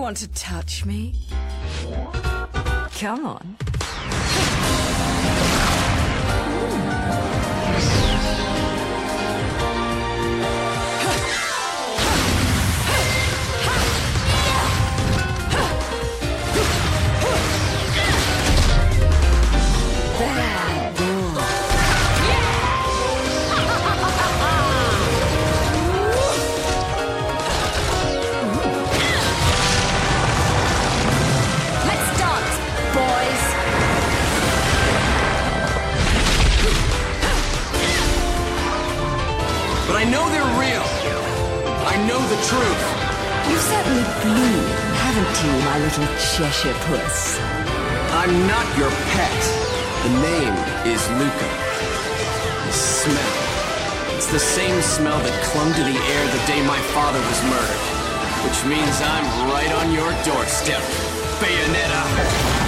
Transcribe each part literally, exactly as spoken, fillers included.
want to touch me? Come on. But I know they're real. I know the truth. You've certainly bloomed, haven't you, my little Cheshire puss? I'm not your pet. The name is Luca. The smell. It's the same smell that clung to the air the day my father was murdered. Which means I'm right on your doorstep, Bayonetta.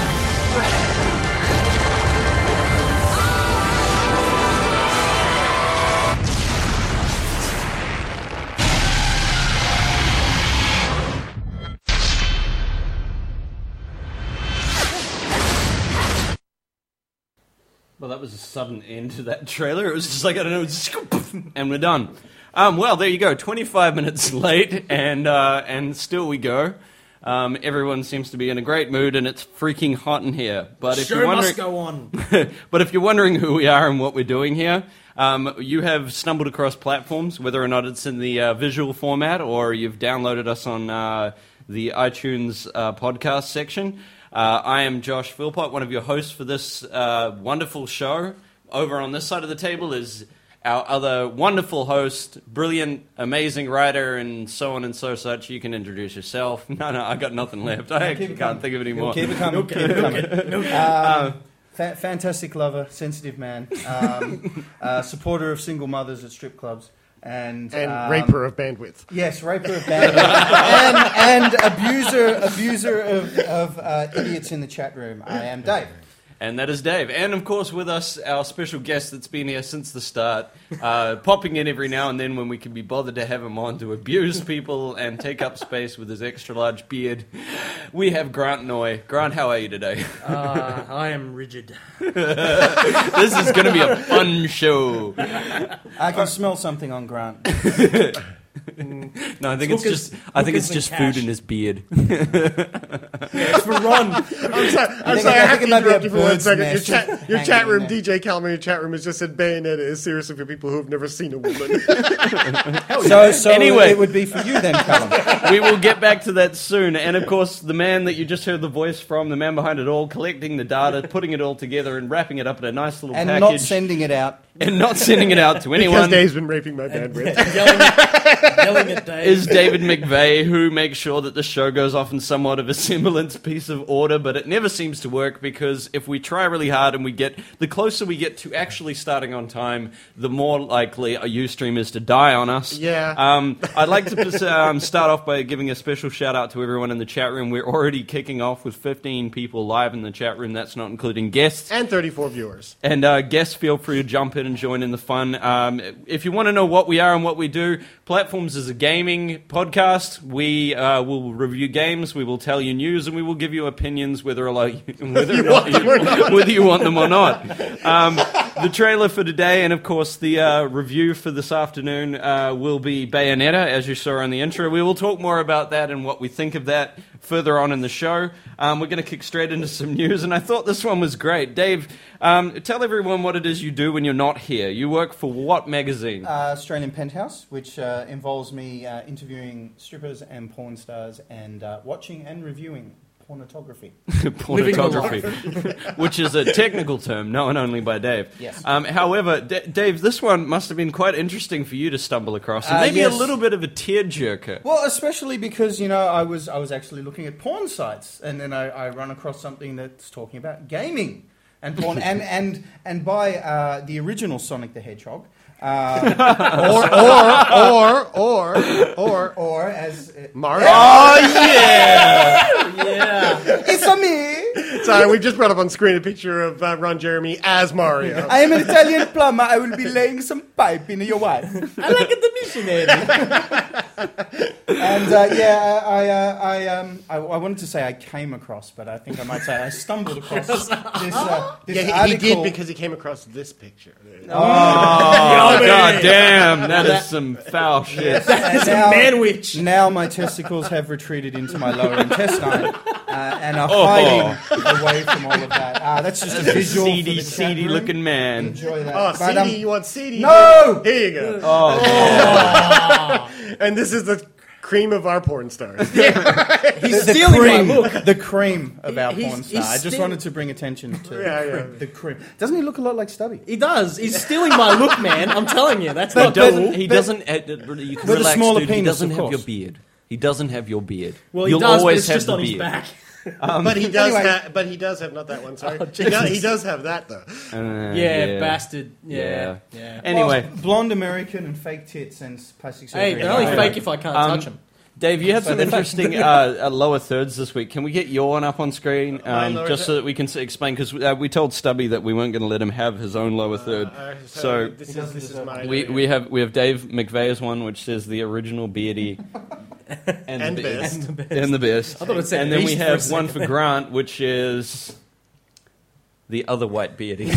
Well, that was a sudden end to that trailer. It was just like, I don't know, just and we're done. Um, well, there you go. twenty-five minutes late, and uh, and still we go. Um, everyone seems to be in a great mood, and it's freaking hot in here. But if Show you're wondering, must go on. But if you're wondering who we are and what we're doing here, um, you have stumbled across platforms, whether or not it's in the uh, visual format or you've downloaded us on uh, the iTunes uh, podcast section. Uh, I am Josh Philpott, one of your hosts for this uh, wonderful show. Over on this side of the table is our other wonderful host, brilliant, amazing writer, and so on and so such. You can introduce yourself. No, no, I got nothing left. I actually can't think of any more. Keep it coming. Keep it coming. Um, fa- fantastic lover, sensitive man, um, uh, supporter of single mothers at strip clubs. And, and um, raper of bandwidth. Yes, raper of bandwidth. and, and abuser abuser of, of uh, idiots in the chat room. I am Dave. And that is Dave. And, of course, with us, our special guest that's been here since the start, uh, popping in every now and then when we can be bothered to have him on to abuse people and take up space with his extra-large beard. We have Grant Noy. Grant, how are you today? Uh, I am rigid. This is going to be a fun show. I can smell something on Grant. No, I think It's it's, hookers- just I think it's hookers just and food cash. in his beard. It's for Ron. I'm sorry, I'm think- sorry, I I, think have it to might be interrupt a you for one bird's second. Your nest chat, your hanging chat in room, there. D J Calmer, in your chat room has just said Bayonetta is seriously for people who have never seen a woman. So, so Anyway. it would be for you then, Callum. We will get back to that soon. And, of course, the man that you just heard the voice from, the man behind it all, collecting the data, putting it all together and wrapping it up in a nice little And package. not sending it out. and not sending it out to because anyone. Dave's been raping my bandwidth. yelling, at, yelling at Dave. Is David McVeigh, who makes sure that the show goes off in somewhat of a semblance piece of order, but it never seems to work because if we try really hard and we get, the closer we get to actually starting on time, the more likely a Ustream is to die on us. Yeah. Um, I'd like to um, start off by giving a special shout out to everyone in the chat room. We're already kicking off with fifteen people live in the chat room. That's not including guests. And thirty-four viewers. And uh, guests, feel free to jump in and join in the fun. Um, if you want to know what we are and what we do, Platforms is a gaming podcast. We uh, will review games, we will tell you news, and we will give you opinions whether or, like, whether or not you, whether you want them or not. Um, the trailer for today, and of course the uh, review for this afternoon, uh, will be Bayonetta, as you saw on the intro. We will talk more about that and what we think of that further on in the show. Um, we're going to kick straight into some news, and I thought this one was great. Dave, um, tell everyone what it is you do when you're not here. You work for what magazine? Uh, Australian Penthouse, which uh, involves me uh, interviewing strippers and porn stars and uh, watching and reviewing pornography. Pornography, which is a technical term known only by Dave. Yes. Um, however, D- Dave, this one must have been quite interesting for you to stumble across, and Uh, maybe yes. a little bit of a tearjerker. Well, especially because, you know, I was I was actually looking at porn sites, and then I, I run across something that's talking about gaming and porn, and and and by uh, the original Sonic the Hedgehog, uh, Or, or, or, or, or, or as uh, Mario. Oh yeah, Yeah. It's a me. Sorry, we just brought up on screen a picture of uh, Ron Jeremy as Mario. I am an Italian plumber. I will be laying some pipe in your wife. I like it, the missionary. And uh, yeah, I, uh, I, um, I, I wanted to say I came across, but I think I might say I stumbled across this, uh, this Yeah, he, he article. did because he came across this picture. Oh, god damn, that is some foul shit. And It's a now, manwich. now my testicles have retreated into my lower intestine uh, and are Oh. hiding away from all of that. Uh, that's just a visual for Seedy, the chat seedy room. looking man. Enjoy that. Oh, But, C D, um, you want C D? No! Here you go. Oh, And this is the cream of our porn stars. He's the stealing cream, my look. the cream of our He's- porn star. he's I just still- wanted to bring attention to Yeah, the, yeah. cream, the cream. Doesn't he look a lot like Stubby? He does. He's stealing my look, man. I'm telling you. That's he not but- doesn't. cool. He but- doesn't. Uh, uh, you can With a relax, smaller dude. He penis, doesn't of have your course. beard. He doesn't have your beard. Well, he You'll does, but always it's have just the on his beard. back. but he does Anyway. have. But he does have not that one. Sorry. Oh, he, does, he Jesus. does have that though. Uh, Yeah, bastard. Yeah. Yeah. yeah. Anyway, Well, blonde American and fake tits and plastic surgery. Hey, they're only Right. fake if I can't Um, touch them. Dave, you had So some they're interesting uh, uh, lower thirds this week. Can we get your one up on screen, My um, lower just so that we can s- explain? Because uh, we told Stubby that we weren't going to let him have his own lower third. Uh, So this is this is mine. we, we have we have Dave McVeigh's one, which says the original beardy and, And the best. best. and the best. I thought it said and then we beast for a have one second. for Grant, which is the other white beardy.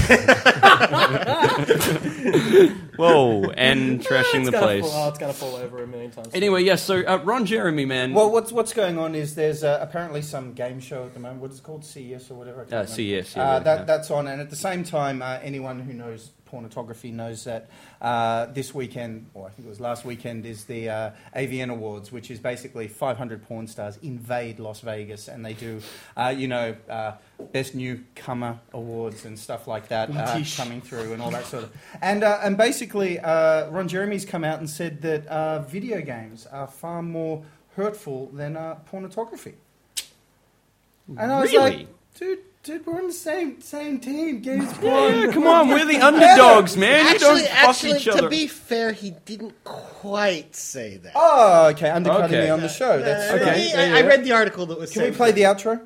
Whoa, and trashing It's the gonna place. Fall, oh, it's going to fall over a million times. Anyway, yes. so uh, Ron Jeremy, man. Well, what's what's going on is there's uh, apparently some game show at the moment. What is it called? C E S or whatever. I can't Uh, remember. C E S, yeah, Uh, yeah. that, that's on, and at the same time, uh, anyone who knows pornography knows that uh, this weekend, or I think it was last weekend, is the uh, A V N Awards, which is basically five hundred porn stars invade Las Vegas, and they do, uh, you know, uh, best newcomer awards and stuff like that uh, coming through and all that sort of. And uh, and basically, uh, Ron Jeremy's come out and said that uh, video games are far more hurtful than uh, pornography. And I was Really? like, dude, dude, we're on the same same team. Games, Yeah, come on, we're the underdogs, man. You don't Actually, fuck actually, each other. to be fair, he didn't quite say that. Oh, okay, undercutting Okay. me on the show. That's Uh, okay. he- Yeah, I, I yeah. read the article that was. Can we sent- play the outro?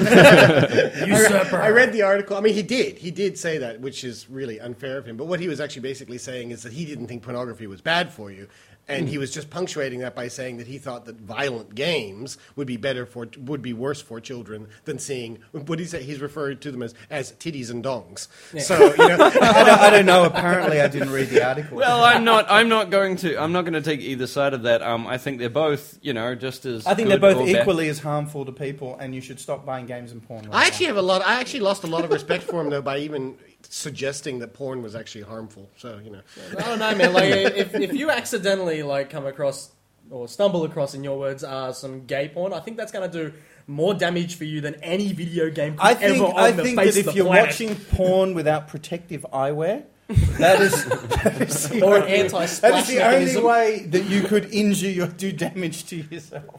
I, I read the article. I mean, he did. He did say that, which is really unfair of him. But what he was actually basically saying is that he didn't think pornography was bad for you. And he was just punctuating that by saying that he thought that violent games would be better for, would be worse for children than seeing, what did he say? He's referred to them as, as titties and dongs. So, you know, I, don't, I don't know. Apparently, I didn't read the article. Well, I'm not. I'm not going to. I'm not going to take either side of that. Um, I think they're both, you know, just as. I think good they're or both bad. equally as harmful to people, and you should stop buying games and porn. Right I actually now. have a lot, I actually lost a lot of respect for him, though, by even suggesting that porn was actually harmful. So, you know. I don't know, man. Like, if, if you accidentally like come across or stumble across, in your words, uh, some gay porn, I think that's going to do more damage for you than any video game could I think, ever on I the think face that of if the you're planet. watching porn without protective eyewear, that is, that is the Or an only- anti-splash That is the mechanism. only way that you could injure or do damage to yourself.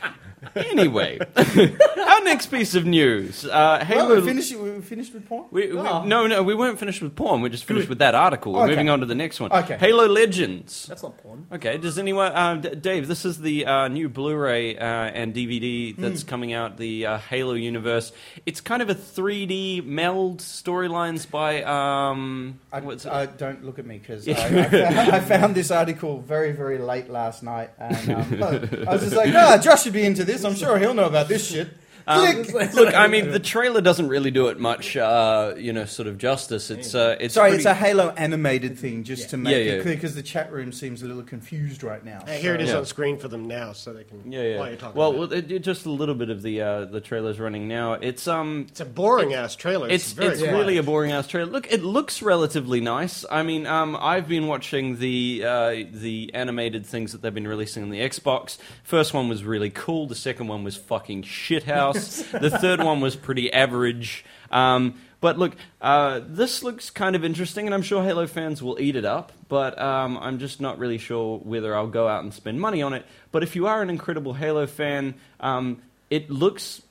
Anyway, our next piece of news. Uh, Halo. Well, we finished. We finished with porn. We, we, Oh. No, no, we weren't finished with porn. We're just finished with that article. We're Okay. moving on to the next one. Okay. Halo Legends. That's not porn. Okay, does anyone, uh, D- Dave? This is the uh, new Blu-ray uh, and D V D that's Hmm. coming out. The uh, Halo universe. It's kind of a three D meld storylines by. Um, I, what's it? I don't look at me because I, I, found, I found this article very, very late last night, and um, I was just like, "Ah, Josh should be into this. I'm sure he'll know about this shit." Um, Click. look, I mean, the trailer doesn't really do it much, uh, you know, sort of justice. It's, uh, it's Sorry, pretty- it's a Halo animated thing, just to make Yeah, it yeah. clear, because the chat room seems a little confused right now. Hey, here it is Yeah. on screen for them now, so they can. Yeah, yeah. While you're talking Well, about well it, it- just a little bit of the uh, the trailer's running now. It's um, it's a boring ass trailer. It's, It's very it's quiet. really a boring ass trailer. Look, it looks relatively nice. I mean, um, I've been watching the uh, the animated things that they've been releasing on the Xbox. First one was really cool. The second one was fucking shithouse. The third one was pretty average. Um, but look, uh, this looks kind of interesting, and I'm sure Halo fans will eat it up. But um, I'm just not really sure whether I'll go out and spend money on it. But if you are an incredible Halo fan, um, it looks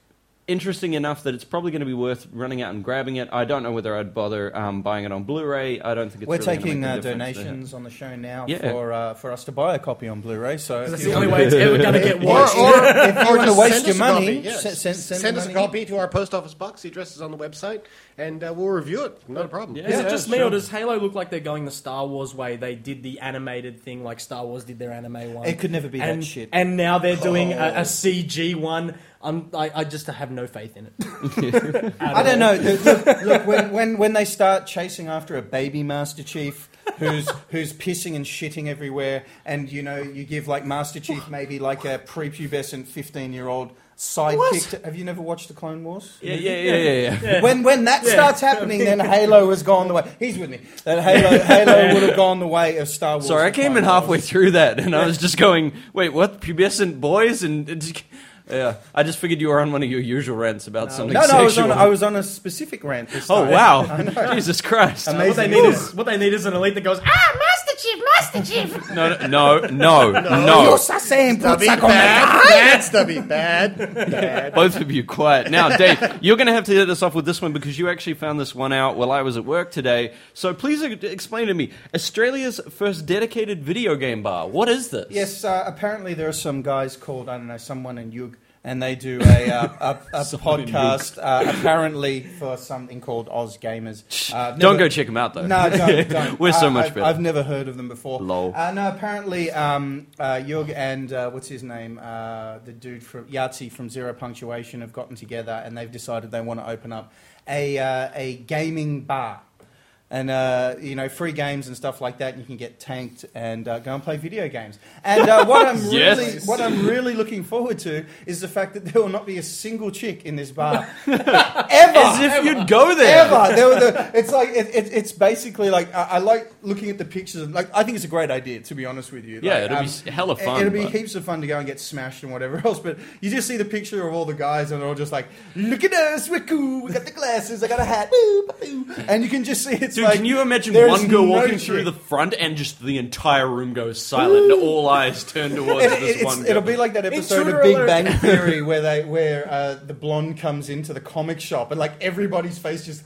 interesting enough that it's probably going to be worth running out and grabbing it. I don't know whether I'd bother um, buying it on Blu-ray. I don't think it's We're really taking gonna uh, make a difference donations there. on the show now Yeah. for uh, for us to buy a copy on Blu-ray. So That's if the you only want- way it's ever going to get Or, watched. or, if you or want to just waste send your us a money, copy, yeah. send, send, send, Send the us a money. copy to our post office box. The address is on the website, and uh, we'll review it. Not a problem. Yeah. Is it just me, sure. or does Halo look like they're going the Star Wars way? They did the animated thing like Star Wars did their anime one. It could never be that and, shit. And now they're doing a, a C G one. I'm, I, I just have no faith in it. I don't know. Look, look, look, when, when when they start chasing after a baby Master Chief who's who's pissing and shitting everywhere, and you know you give like Master Chief maybe like a prepubescent fifteen year old sidekick. To, have you never watched the Clone Wars? Yeah, yeah, yeah, yeah. yeah. When when that starts happening, then Halo has gone the way. He's with me. That Halo Halo would have gone the way of Star Wars. Sorry, I and came Clone in halfway Wars. through that, and I was just going, "Wait, what? Pubescent boys?" And and- yeah, I just figured you were on one of your usual rants about something No, no, I was sexual. on I was on a specific rant. This Oh time. wow! Jesus Christ! Amazing. What they need is what they need is an elite that goes, ah, Master Chief, Master Chief. No, no, no, no, no. You're saying Stubby, put bad, bad, Stubby, bad, bad. Both of you quiet. Now, Dave, you're going to have to hit us off with this one because you actually found this one out while I was at work today. So please e- explain to me, Australia's first dedicated video game bar. What is this? Yes, uh, apparently there are some guys called, I don't know, someone in Yug, and they do a, uh, a, a Someone in podcast, uh, apparently for something called Oz Gamers. Uh, Don't never- go check them out, though. No, don't. don't. We're so Uh, much I've, better. I've never heard of them before. Lol. Uh, no, apparently um, uh, Yug and, uh, what's his name, uh, the dude from Yahtzee from Zero Punctuation have gotten together and they've decided they want to open up a, uh, a gaming bar. And, uh, you know, free games and stuff like that. And you can get tanked and uh, go and play video games. And uh, what I'm Yes. really what I'm really looking forward to is the fact that there will not be a single chick in this bar. Ever. As if you'd go there. Ever. There were the, it's like, it, it, it's basically like, I, I like looking at the pictures. And like, I think it's a great idea, to be honest with you. Yeah, Like, it'll um, be hella fun. It'll be but- heaps of fun to go and get smashed and whatever else. But you just see the picture of all the guys and they're all just like, look at us, we're cool, we got the glasses, I got a hat. Boo, boo. And you can just see it's Dude, like, can you imagine there's one girl no walking chick. through the front and just the entire room goes silent and all eyes turn towards It, this it, it's, one girl? it'll be like that episode Intruder of Big alert. Bang Theory where they where uh, the blonde comes into the comic shop and like everybody's face just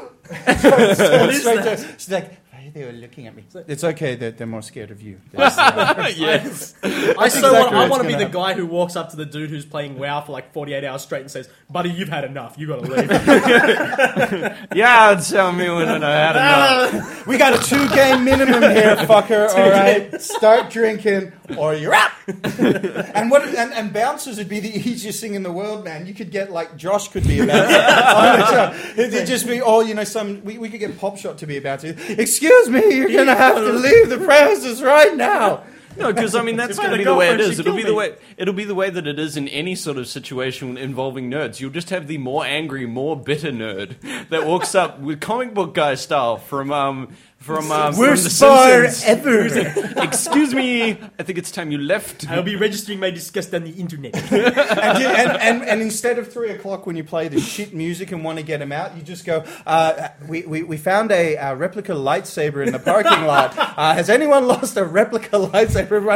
What is straight that? to- she's like, "Hey, they were looking at me. It's okay that they're more scared of you. yes. I so exactly want, I what's want to gonna be the happen. guy who walks up to the dude who's playing WoW for like forty-eight hours straight and says, buddy, you've had enough. You got to leave. Yeah, tell me when I had enough. We got a two game minimum here, fucker. All right, start drinking or you're out. and what? And, and bouncers would be the easiest thing in the world, man. You could get like Josh could be a bouncer. on the show. It'd just be all you know. Some we, we could get Pop Shot to be a bouncer. Excuse me, you're gonna have to leave the premises right now. No, because I mean that's If I going to had be a the way it girlfriend, is. she'd It'll kill be the me. way it'll be the way that it is in any sort of situation involving nerds. You'll just have the more angry, more bitter nerd that walks up with comic book guy style from um from um, from Worst the bar Simpsons. ever. Excuse me, I think it's time you left. I'll be registering my disgust on the internet. and, you, and, and, and instead of three o'clock when you play the shit music and want to get them out, you just go, uh, we, we, we found a, uh replica lightsaber in the parking lot. Uh, has anyone lost a replica lightsaber? Everyone,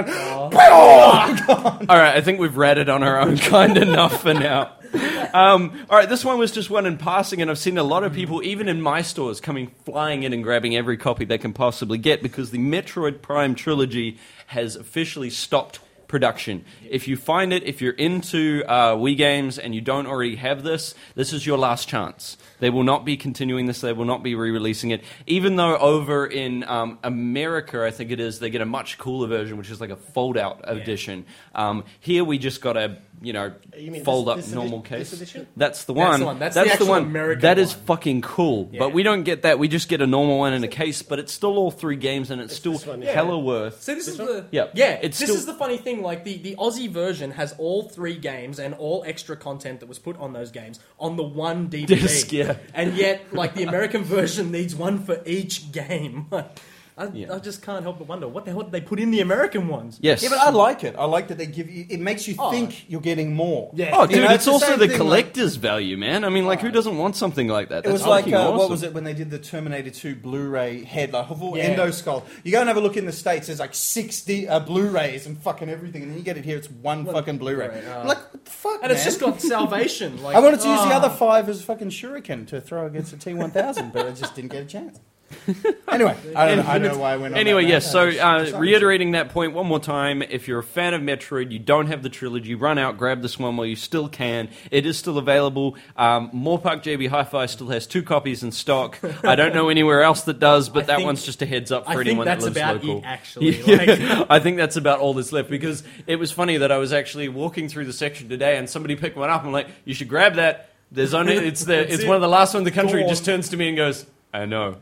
oh. All right, I think we've ratted on our own kind enough for now. Um, all right, this one was just one in passing, and I've seen a lot of people, even in my stores, coming flying in and grabbing every copy they can possibly get because the Metroid Prime trilogy has officially stopped production. If you find it, if you're into uh, Wii games and you don't already have this, this is your last chance. They will not be continuing this. They will not be re-releasing it. Even though over in um, America, I think it is, they get a much cooler version, which is like a fold-out edition. Um, here we just got a, you know, You mean fold-up this- this normal edition- this case. edition? That's the That's one. the one. That's the actual one. American That is one. fucking cool. Yeah. But we don't get that. We just get a normal one in a case, but it's still all three games, and it's still this one, yeah. hella worth. So this is the Yeah. yeah. It's this still- is the funny thing. Like the, the Aussie version has all three games and all extra content that was put on those games on the one D V D. Disc, yeah. And yet, like the American version needs one for each game. I, Yeah. I just can't help but wonder what the hell did they put in the American ones? Yes. Yeah, but I like it. I like that they give you. It makes you Oh. think you're getting more. Yeah. Oh, You dude, know, it's the also same the thing, collector's value, man. I mean, like, who doesn't want something like that? It was That's like, fucking uh, what awesome. was it when they did the Terminator two Blu-ray head, like a full Yeah. endo skull. You go and have a look in the States, there's like sixty uh, Blu-rays and fucking everything, and then you get it here, it's one fucking Blu-ray. Blu-ray, uh, I'm like, what the fuck, And it's man? just got salvation. Like, I wanted to use the ah. other five as fucking shuriken to throw against the T one thousand, but I just didn't get a chance. Anyway, I don't, know, I don't know why I went on Anyway, that yes, rant. so I uh, was- reiterating that point one more time, if you're a fan of Metroid, you don't have the trilogy, run out, grab this one while you still can. It is still available. Um, Moorpark J B Hi-Fi still has two copies in stock. I don't know anywhere else that does, but I that think- one's just a heads up for I think anyone that's that lives about local. it, actually. Yeah, Like- I think that's about all that's left, because it was funny that I was actually walking through the section today and somebody picked one up. I'm like, you should grab that. There's only it's the That's it's it. one of the last ones in the country. He Go just on. turns to me and goes, I know.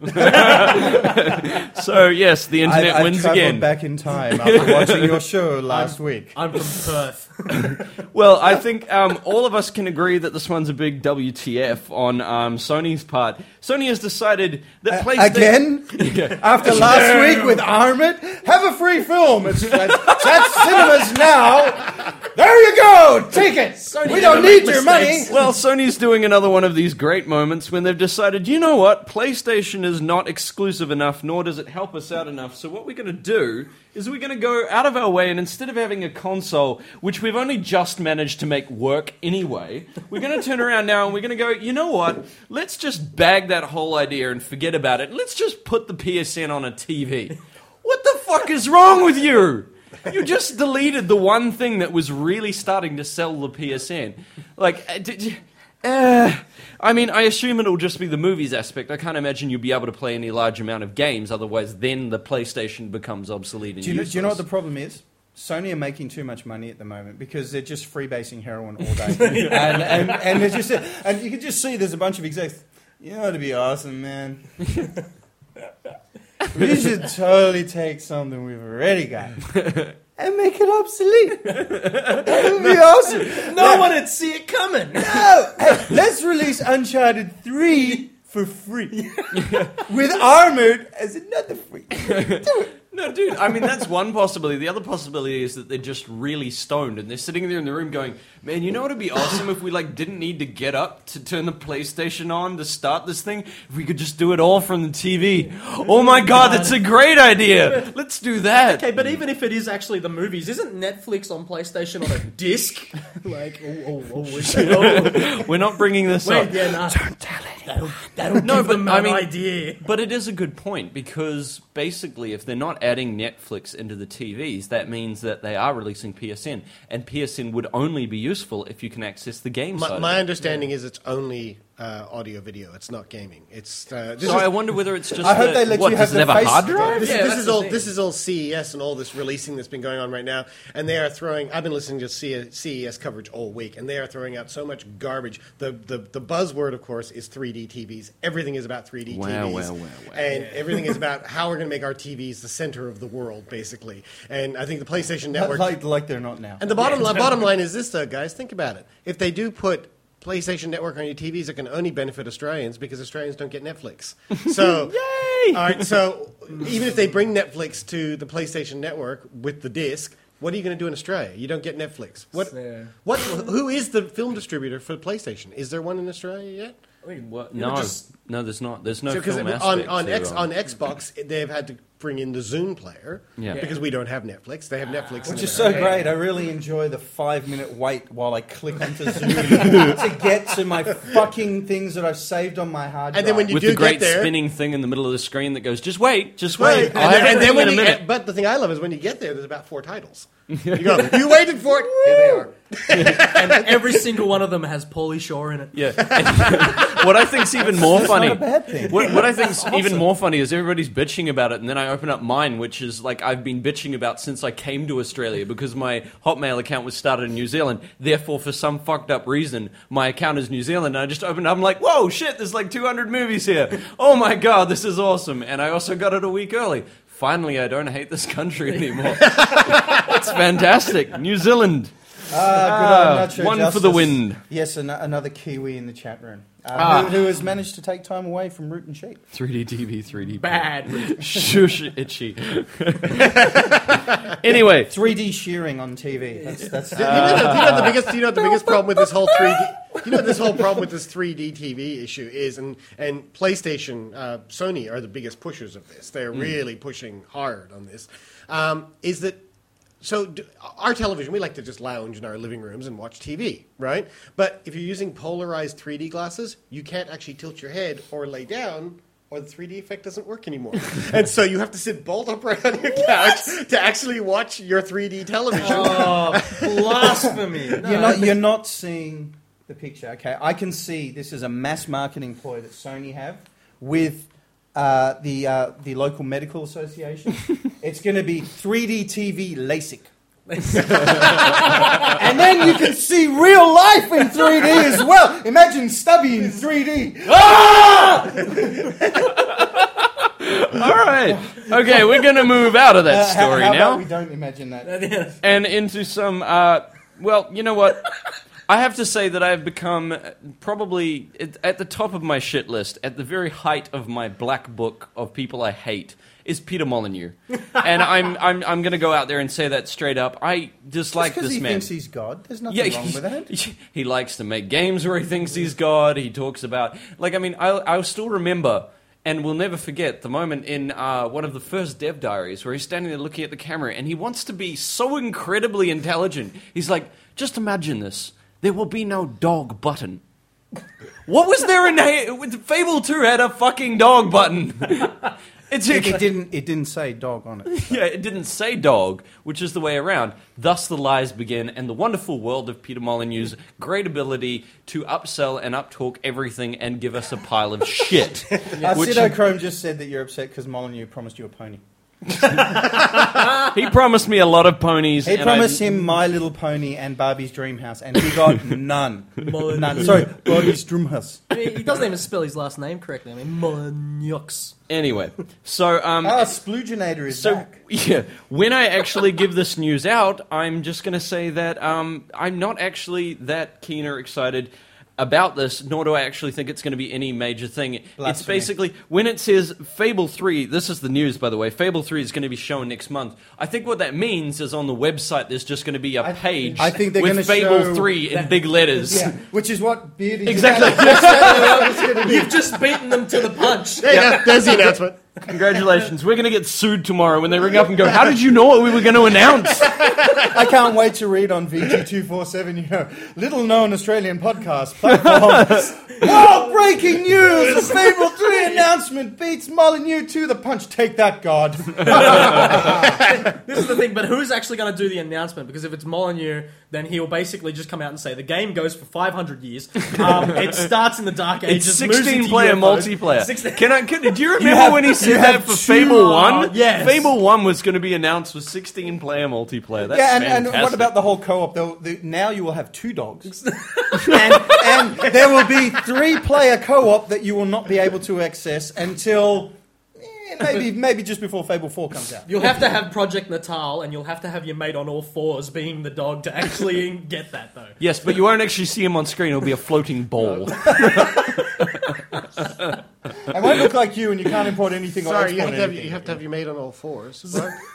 So yes, the internet I've, I've wins travelled again. back in time after watching your show last week. I'm from Perth. Well, I think um, all of us can agree that this one's a big W T F on um, Sony's part. Sony has decided that Uh, PlayStation... Again? After last week with Armored? Have a free film. It's at, it's at cinemas now. There you go. Take it. Sony we don't never need make your mistakes. money. Well, Sony's doing another one of these great moments when they've decided, you know what, PlayStation is not exclusive enough, nor does it help us out enough. So what we're going to do is we're going to go out of our way, and instead of having a console, which we've only just managed to make work anyway, we're going to turn around now and we're going to go, you know what, let's just bag that whole idea and forget about it. Let's just put the P S N on a T V. What the fuck is wrong with you? You just deleted the one thing that was really starting to sell the P S N. Like, uh, did you... Uh, I mean, I assume it'll just be the movies aspect. I can't imagine you'll be able to play any large amount of games, otherwise then the PlayStation becomes obsolete and Do you, know, useless. do you know what the problem is? Sony are making too much money at the moment because they're just freebasing heroin all day, and and and it's just and you can just see there's a bunch of execs. You know, it'd be awesome, man. We should totally take something we've already got and make it obsolete. That would be awesome. No one would see it coming. No, hey, let's release Uncharted three for free with Armored as another free. Do it. No, dude, I mean, that's one possibility. The other possibility is that they're just really stoned and they're sitting there in the room going, man, you know what would be awesome if we, like, didn't need to get up to turn the PlayStation on to start this thing? If we could just do it all from the T V. Oh my god, that's a great idea. Let's do that. Okay, but even if it is actually the movies, isn't Netflix on PlayStation on a disc? Like, oh, oh, oh, is it- oh. We're not bringing this Wait, up. yeah, nah. Don't tell anyone. That'll, that'll No, give but them I an mean- idea. But it is a good point, because basically if they're not adding Netflix into the T Vs, that means that they are releasing P S N, and P S N would only be useful if you can access the game side My, of my it. understanding is it's only uh, audio video. It's not gaming. It's uh, this So is, I wonder whether it's just I hope that- they let what, you have does it the have a face- hard drive? This, Yeah, this that's is the all. thing. This is all C E S and all this releasing that's been going on right now, and they are throwing. I've been listening to C E S coverage all week, and they are throwing out so much garbage. The the, the buzzword, of course, is three D T Vs. Everything is about three D Wow, T Vs, wow, wow, wow. and everything is about how we're going to make our T Vs the center of the world, basically. And I think the PlayStation Network. Like, like they're not now. And the bottom line, bottom line is this, though, guys. Think about it. If they do put PlayStation Network on your T Vs, it can only benefit Australians because Australians don't get Netflix. So, Yay! all right. So, even if they bring Netflix to the PlayStation Network with the disc, what are you going to do in Australia? You don't get Netflix. What? Yeah. What? Who is the film distributor for PlayStation? Is there one in Australia yet? What? Yeah, but No, just- no, there's not. There's no Because film on aspect on, to, X, um, on Xbox they've had to bring in the Zune player Yeah. because we don't have Netflix. They have Netflix, in Which is America. so great. I really enjoy the five minute wait while I click onto Zoom to get to my fucking things that I've saved on my hard drive. And then when you with do the great get there, spinning thing in the middle of the screen that goes, just wait, just Right. wait. And, I'll then, have and then everything when in a you, minute. but the thing I love is when you get there, there's about four titles. You go, you waited for it. Here they are. And every single one of them has Pauly Shore in it. Yeah. And what I think's even more That's funny. not a bad thing. What, what I think's even more funny is everybody's bitching about it, and then I open up mine, which is like I've been bitching about since I came to Australia because my Hotmail account was started in New Zealand. Therefore, for some fucked up reason, my account is New Zealand. And I just opened it up. I'm like, whoa, shit! There's like two hundred movies here. Oh my god, this is awesome! And I also got it a week early. Finally, I don't hate this country anymore. It's fantastic. New Zealand. Ah, good Ah, old Nacho one for Justice. the wind. Yes, an- another Kiwi in the chat room. uh, Ah. who, who has managed to take time away from rootin' sheep. three D T V, three D. Bad. Shush, itchy. Anyway, three D shearing on T V. That's, that's you, know, the- you know the biggest, you know the biggest problem with this whole three D. You know this whole problem with this three D T V issue is, and and PlayStation, uh, Sony are the biggest pushers of this. They're really pushing hard on this. Um, is that so? Do, our television, we like to just lounge in our living rooms and watch T V, right? But if you're using polarized three D glasses, you can't actually tilt your head or lay down, or the three D effect doesn't work anymore. And so you have to sit bolt upright on your couch to actually watch your three D television. Oh, blasphemy. No. You're not, you're not seeing the picture, okay? I can see this is a mass marketing ploy that Sony have with uh, the uh, the local medical association. It's going to be three D T V LASIK. And then you can see real life in three D as well. Imagine Stubby in three D. Ah! all right. Okay, we're going to move out of that Uh, how- story how now about we don't imagine that? and into some. Uh, well, you know what? I have to say that I have become probably at- at the top of my shit list, at the very height of my black book of people I hate, is Peter Molyneux. And I'm I'm I'm going to go out there and say that straight up. I dislike Because this he man. thinks he's God. There's nothing Yeah, wrong with that. he, he likes to make games where he thinks he's God. He talks about, like, I mean, I I still remember, and we'll never forget, the moment in uh, one of the first Dev Diaries where he's standing there looking at the camera, and he wants to be so incredibly intelligent. He's like, just imagine this. There will be no dog button. What was there in Fable two had a fucking dog button? It's It, it didn't. It didn't say dog on it. Yeah, it didn't say dog, which is the way around. Thus the lies begin, and the wonderful world of Peter Molyneux's great ability to upsell and uptalk everything and give us a pile of shit. Uh, Which- Sido Chrome just said that you're upset because Molyneux promised you a pony. He promised me a lot of ponies. He and promised I, him My Little Pony and Barbie's Dream House, and he got none. Molyneux. None. Sorry, Barbie's Dream House. I mean, he doesn't even spell his last name correctly. I mean, Molyneux. Anyway, so um, Ah, Splooginator is So, back. yeah, when I actually give this news out, I'm just going to say that um, I'm not actually that keen or excited about this, nor do I actually think it's going to be any major thing. It's Blasphemy. basically, when it says Fable three, this is the news, by the way, Fable three is going to be shown next month. I think what that means is on the website there's just going to be a I- page I think they're with gonna Fable show- three in big letters. Yeah, which is what Beardy Exactly. You've just beaten them to the punch. There you go. There's the announcement. Congratulations. We're going to get sued tomorrow when they ring up and go, how did you know what we were going to announce? I can't wait to read on V G two forty-seven, you know, little known Australian podcast platform. World breaking news! The Fable three announcement beats Molyneux to the punch. Take that, God. This is the thing, but who's actually going to do the announcement? Because if it's Molyneux, then he'll basically just come out and say the game goes for five hundred years. Um, it starts in the Dark It's Ages. moves sixteen into player U F Os. multiplayer. sixteen Can I? Can, do you remember have- when he you said have that for two- Fable One? yes. Fable One was going to be announced with sixteen player multiplayer. That's Yeah, and, fantastic. and what about the whole co-op? They'll- they- Now you will have two dogs, and, and there will be three-player co-op that you will not be able to access until eh, maybe maybe just before Fable Four comes out. You'll have to have Project Natal, and you'll have to have your mate on all fours being the dog to actually get that, though. Yes, but you won't actually see him on screen. It'll be a floating ball. It won't look like you, and you can't import anything. or Sorry, you export have, to have, anything. you have to have your mate on all fours.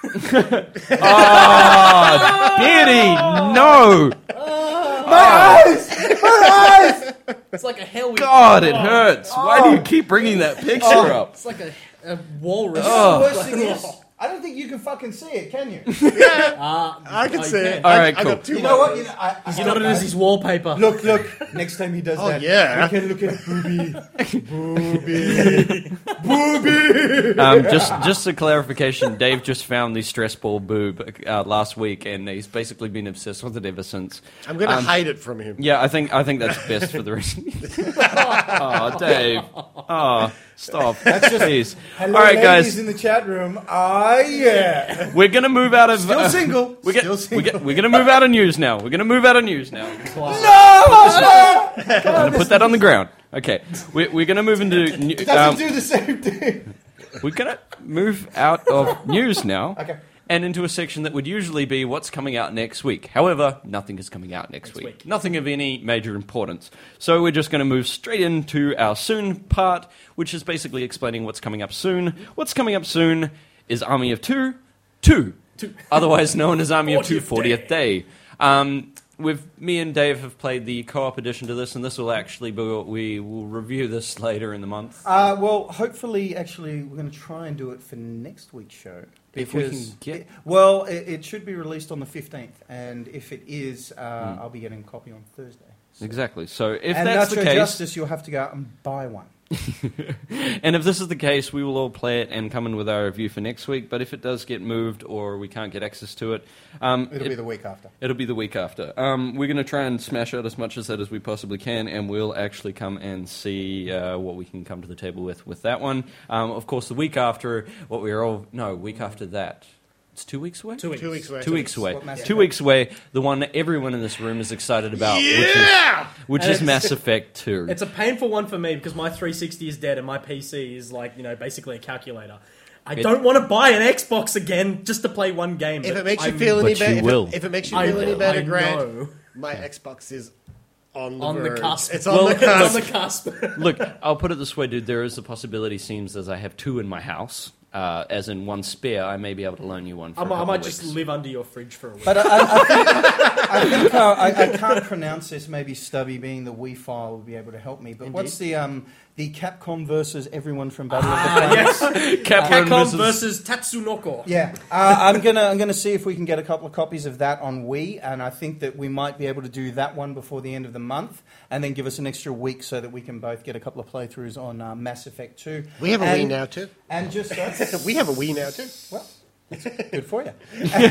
Ah, Beardy, no! My eyes! My eyes! It's like a hell. God, it hurts. Why do you keep bringing that picture up? It's like a, a walrus. The worst thing is, I don't think you can fucking see it, can you? I can Oh, see you it. can. All I- right, I cool. got two You know what? buttons. You know, I, I, He's got it as his wallpaper. Look, look. Next time he does Oh, that, yeah. we can look at booby, booby, booby. Um, just, just a clarification. Dave just found the stress ball boob uh, last week, and he's basically been obsessed with it ever since. I'm going to Um, hide it from him. Yeah, I think I think that's best for the reason. Oh, Dave. Oh, stop. Please. All Hello, right, ladies guys. in the chat room. Ah, yeah. We're gonna move out of Still uh, single. We're, Still gonna, single. we're, gonna, we're gonna move out of news now. We're gonna move out of news now. No! I'm gonna put that on the ground. Okay, we're, we're gonna move into. It Um, doesn't do the same thing. we're gonna move out of news now. Okay. and into a section that would usually be what's coming out next week. However, nothing is coming out next, Next week. week. Nothing of any major importance. So we're just going to move straight into our soon part, which is basically explaining what's coming up soon. What's coming up soon is Army of Two, Two, Two. otherwise known as Army of Two fortieth fortieth Day. Um, with me and Dave have played the co-op edition to this, and this will actually be, we will review this later in the month. Uh, well, hopefully, actually, we're going to try and do it for next week's show. If we Because can get- it- well, it, it should be released on the fifteenth, and if it is, uh, Hmm. I'll be getting a copy on Thursday. Exactly. So if and that's the Nacho case, Justice, you'll have to go out and buy one. and if this is the case, we will all play it and come in with our review for next week. But if it does get moved or we can't get access to it, um, It'll it- be the week after. It'll be the week after. Um, we're going to try and smash out as much as that as we possibly can, and we'll actually come and see uh, what we can come to the table with with that one. Um, of course, the week after, what we're all no week after that. It's two weeks away. Two weeks. Two weeks away. Two weeks away. What Mass Two Effect? weeks away. The one that everyone in this room is excited about, Yeah! which is, which And is it's- Mass Effect Two. It's a painful one for me because my three sixty is dead and my P C is like, you know, basically a calculator. I It- don't want to buy an Xbox again just to play one game. If but it makes you I'm- feel any But you better, if, will. it- if it makes you I feel any will, better, I Grant, know. my Xbox is on the on the verge. cusp. It's on Well, the it's cusp. on the cusp. Look, I'll put it this way, dude. There is a possibility, seems as I have two in my house, uh, as in one spare. I may be able to loan you one. For I a might, I couple might of just weeks. live under your fridge for a week. But I, I, I think, I, think uh, I, I can't pronounce this. Maybe Stubby, being the Wii file, will be able to help me. But what's the um, the Capcom versus everyone from Battle of the Ah, Planets? yes. Capcom Capcom versus- versus Tatsunoko. Yeah, uh, I'm gonna I'm gonna see if we can get a couple of copies of that on Wii, and I think that we might be able to do that one before the end of the month, and then give us an extra week so that we can both get a couple of playthroughs on uh, Mass Effect Two. We have a and, Wii now too. and just uh, We have a Wii now too. well, that's good for you.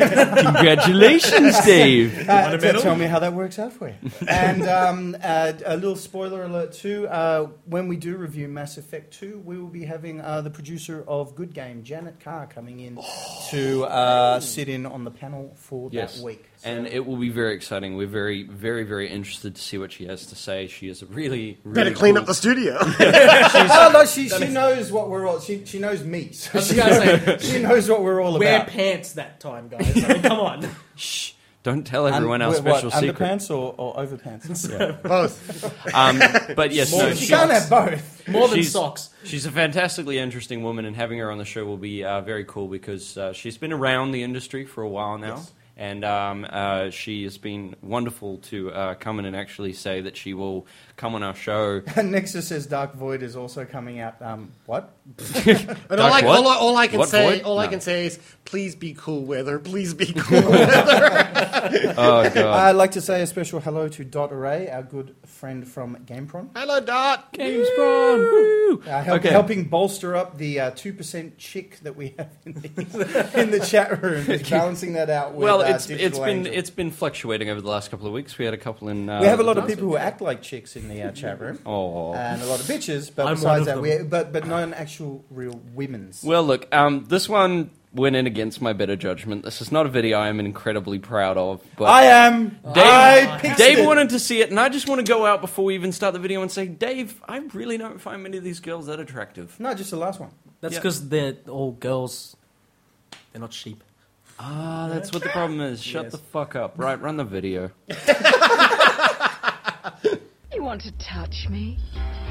Congratulations, Dave. Uh, a t- medal? tell me how that works out for you. And um, uh, a little spoiler alert too. Uh, when we do review Mass Effect Two, we will be having uh, the producer of Good Game, Janet Carr, coming in to uh, sit in on the panel for Yes. that week. So- And it will be very exciting. We're very, very, very interested to see what she has to say. She is a really, really Better clean cool- up the studio. oh, no, she, she knows what we're all. She, she knows me. So I was she, gonna say, she knows what we're all wear about. pants that time, guys. I mean, come on. Shh! Don't tell everyone our Un- special what, secret. Underpants or, or overpants? Both. Um, but yes, More no, than You she- can't have both. More than She's- socks. She's a fantastically interesting woman, and having her on the show will be uh, very cool because uh, she's been around the industry for a while now. Yes. And um, uh, she has been wonderful to uh, come in and actually say that she will come on our show. And Nexus says Dark Void is also coming out. Um, what? And all I, what? all, I- all I can What say, void? all I No. can say is, please be cool weather. Please be cool weather. Oh, God. I'd like to say a special hello to Dot Array, our good friend from GamePron, Hello, Dot. Games Prawn! Woo! uh, help, Okay. helping bolster up the uh, two percent chick that we have in the, in the chat room, just balancing that out with Well, uh, it's Digital it's been Angel. it's been fluctuating over the last couple of weeks. We had a couple in. Uh, We have a lot of last people who week. act like chicks in the uh, chat room. Oh. And a lot of bitches, but I'm one besides of that, them. we but but non actual real women's. Well, look, um, this one went in against my better judgment. This is not a video I am incredibly proud of, but I am. Dave, I picked Dave it. wanted to see it, and I just want to go out before we even start the video and say, Dave, I really don't find many of these girls that attractive. No, just the last one. That's Yeah. because they're all girls. They're not sheep. Ah, that's what the problem is. Shut Yes. the fuck up. Right, run the video. You want to touch me?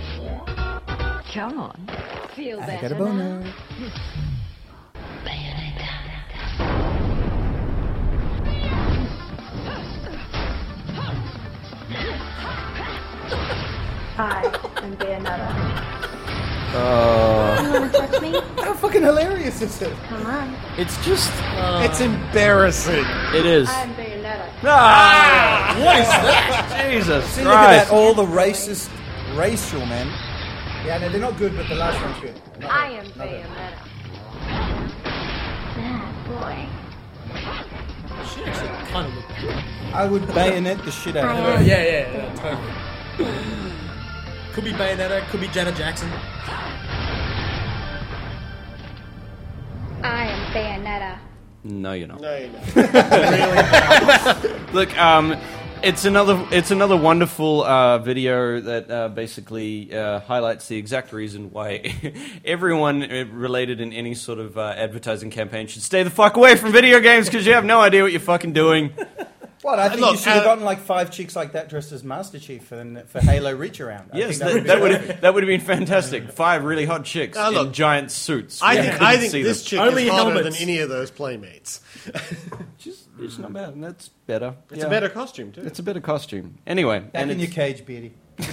Come on. Feel I better got a boner. now? Hi, I'm Bayonetta. Uh, You wanna touch me? How fucking hilarious is it? Come on. it's just, It's embarrassing. it is. I'm Bayonetta. Ah, what is that? Jesus See, look at that, Christ. all the racist, racial men. Yeah, no, they're not good, but the last one's good. Not I bad, am not bad. Bayonetta. Bad boy. She actually kind of looked good. I would bayonet the shit out of I her. Yeah, yeah, yeah, totally. Could be Bayonetta, could be Janet Jackson. I am Bayonetta. No, you're not. No, you know. Look, um, It's another, it's another wonderful uh, video that uh, basically uh, highlights the exact reason why everyone related in any sort of uh, advertising campaign should stay the fuck away from video games because you have no idea what you're fucking doing. What, I think Look, you should have uh, gotten like five chicks like that dressed as Master Chief for, for Halo Reach Around. I Yes, think that, would that would that would have been fantastic. Five really hot chicks Uh, look, in giant suits. I You think couldn't I think see this them. chick Only is hotter helmets. than any of those playmates. Just, it's not bad, and that's better. It's Yeah. a better costume too. It's a better costume. Anyway, Back and in your it's, cage, Beardy.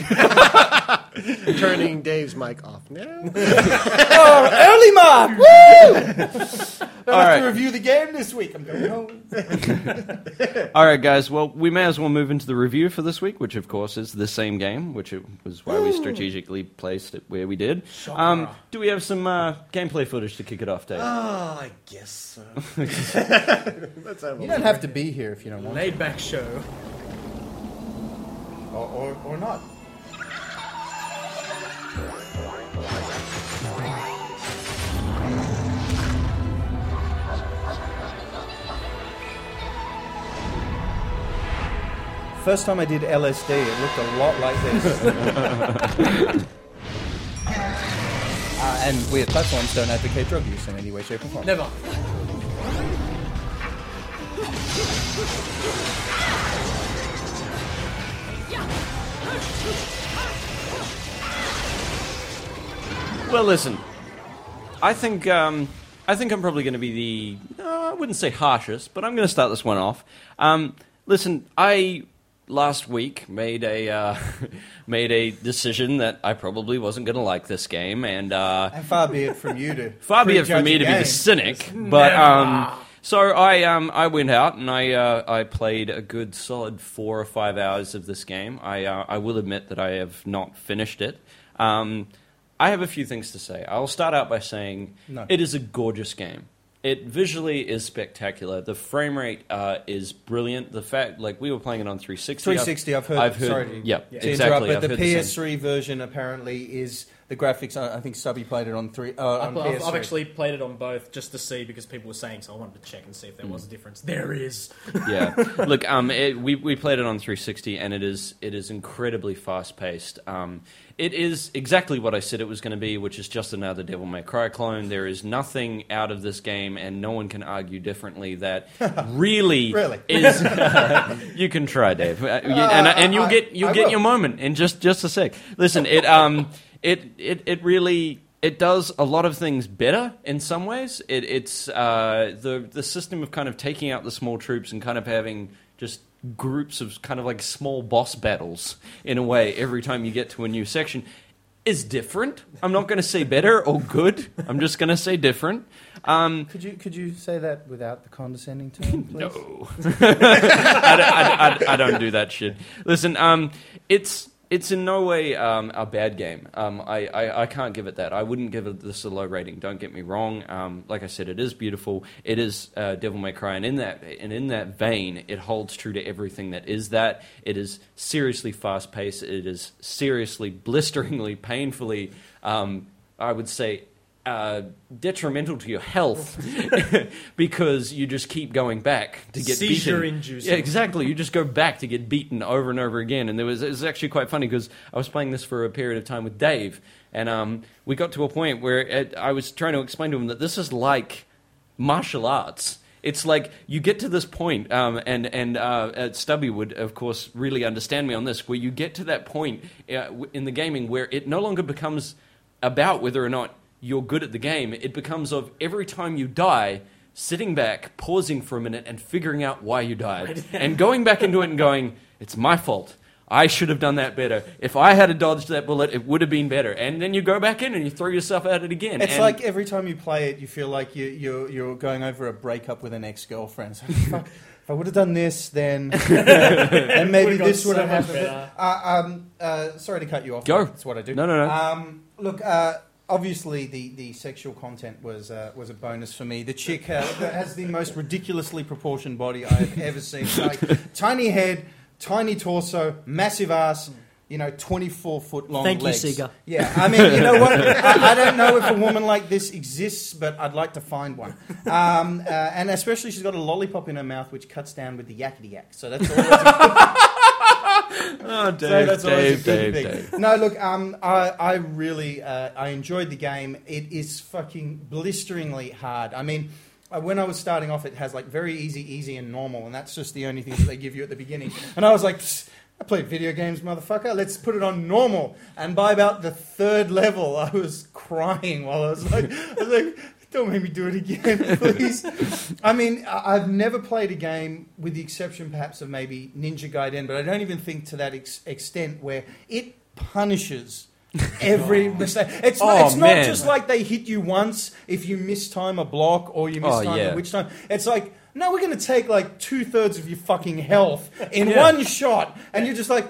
Turning Dave's mic off now. Oh, early mark! Woo! Don't All have right. to review the game this week. I'm going home. all right, guys. Well, we may as well move into the review for this week, which of course is the same game, which it was why we strategically placed it where we did. Um, do we have some uh, gameplay footage to kick it off, Dave? Oh, I guess so. Let's have a You look. don't have to be here if you don't want to. Laid back show. Or, or, or not. First time I did L S D, it looked a lot like this. uh, and weird platforms don't advocate drug use in any way, shape, or form. Never. Well, listen. I think um, I think I'm probably going to be the uh, I wouldn't say harshest, but I'm going to start this one off. Um, listen, I last week made a uh, made a decision that I probably wasn't going to like this game, and uh, And far be it from you to far be it prejudge from me a to be game. the cynic, but um, so I um, I went out and I uh, I played a good solid four or five hours of this game. I uh, I will admit that I have not finished it. Um, I have a few things to say. I'll start out by saying No. it is a gorgeous game. It visually is spectacular. The frame rate uh, is brilliant. The fact, like we were playing it on three sixty. three sixty, I've heard. I've heard. sorry to, yeah, to exactly. interrupt, but I've the heard P the S three version apparently is the graphics. I I think Subby played it on three. Uh, on I've, P S I've, three. I've actually played it on both just to see because people were saying so. I wanted to check and see if there was a difference. There is. yeah. Look, um, it, we we played it on three sixty, and it is it is incredibly fast paced. Um, it is exactly what I said it was going to be, which is just another Devil May Cry clone. There is nothing out of this game, and no one can argue differently. That really, Really? is. You can try, Dave, uh, you- and and you'll I- get you'll I get will. your moment in just just a sec. Listen, it um it it it really. It does a lot of things better in some ways. It, it's uh, the the system of kind of taking out the small troops and kind of having just groups of kind of like small boss battles in a way every time you get to a new section is different. I'm not going to say better or good. I'm just going to say different. Um, Could you could you say that without the condescending tone, please? no, I, don't- I, I, I don't do that shit. Listen, um, it's it's in no way um, a bad game. Um, I, I, I can't give it that. I wouldn't give it this a low rating. Don't get me wrong. Um, like I said, it is beautiful. It is uh, Devil May Cry, and in that and in that vein, it holds true to everything that is that. It is seriously fast paced. It is seriously, blisteringly, painfully. Um, I would say. Uh, detrimental to your health because you just keep going back to get Seizure beaten. inducing. Yeah, exactly. You just go back to get beaten over and over again. And there was it was actually quite funny because I was playing this for a period of time with Dave, and um, we got to a point where it, I was trying to explain to him that this is like martial arts. It's like you get to this point, um, and and uh, Stubby would, of course, really understand me on this, where you get to that point uh, in the gaming where it no longer becomes about whether or not you're good at the game. It becomes of every time you die, sitting back, pausing for a minute, and figuring out why you died, and going back into it and going, "It's my fault. I should have done that better. If I had dodged that bullet, it would have been better." And then you go back in and you throw yourself at it again. It's and like every time you play it, you feel like you, you're you're going over a breakup with an ex-girlfriend. So, fuck, if I would have done this, then then maybe Would've gone this would so have much happened. better. Uh, um, uh, sorry to cut you off. Go. That's what I do. No, no, no. Um, look, uh, obviously the, the sexual content was uh, was a bonus for me. The chick uh, that has the most ridiculously proportioned body I have ever seen. Like tiny head, tiny torso, massive ass. You know, twenty-four foot long Thank you, legs. Sega. Yeah, I mean, you know what? I, I don't know if a woman like this exists, but I'd like to find one. Um, uh, and especially, she's got a lollipop in her mouth, which cuts down with the yakety yak. So that's always a, Oh, Dave, So that's always Dave, a good Dave, thing. Dave. No, look, um, I, I really, uh, I enjoyed the game. It is fucking blisteringly hard. I mean, uh, when I was starting off, it has like very easy, easy, and normal, and that's just the only things that they give you at the beginning. And I was like, Psst, I played video games, motherfucker. Let's put it on normal. And by about the third level, I was crying while I was like, I was like. Don't make me do it again, please. I mean, I- I've never played a game, with the exception perhaps of maybe Ninja Gaiden, but I don't even think to that ex- extent where it punishes every mistake. It's not, Oh, it's not man. just like they hit you once if you mistime a block or you Oh, mistime yeah. a witch time. It's like, no, we're going to take like two thirds of your fucking health in Yeah. one shot, and you're just like,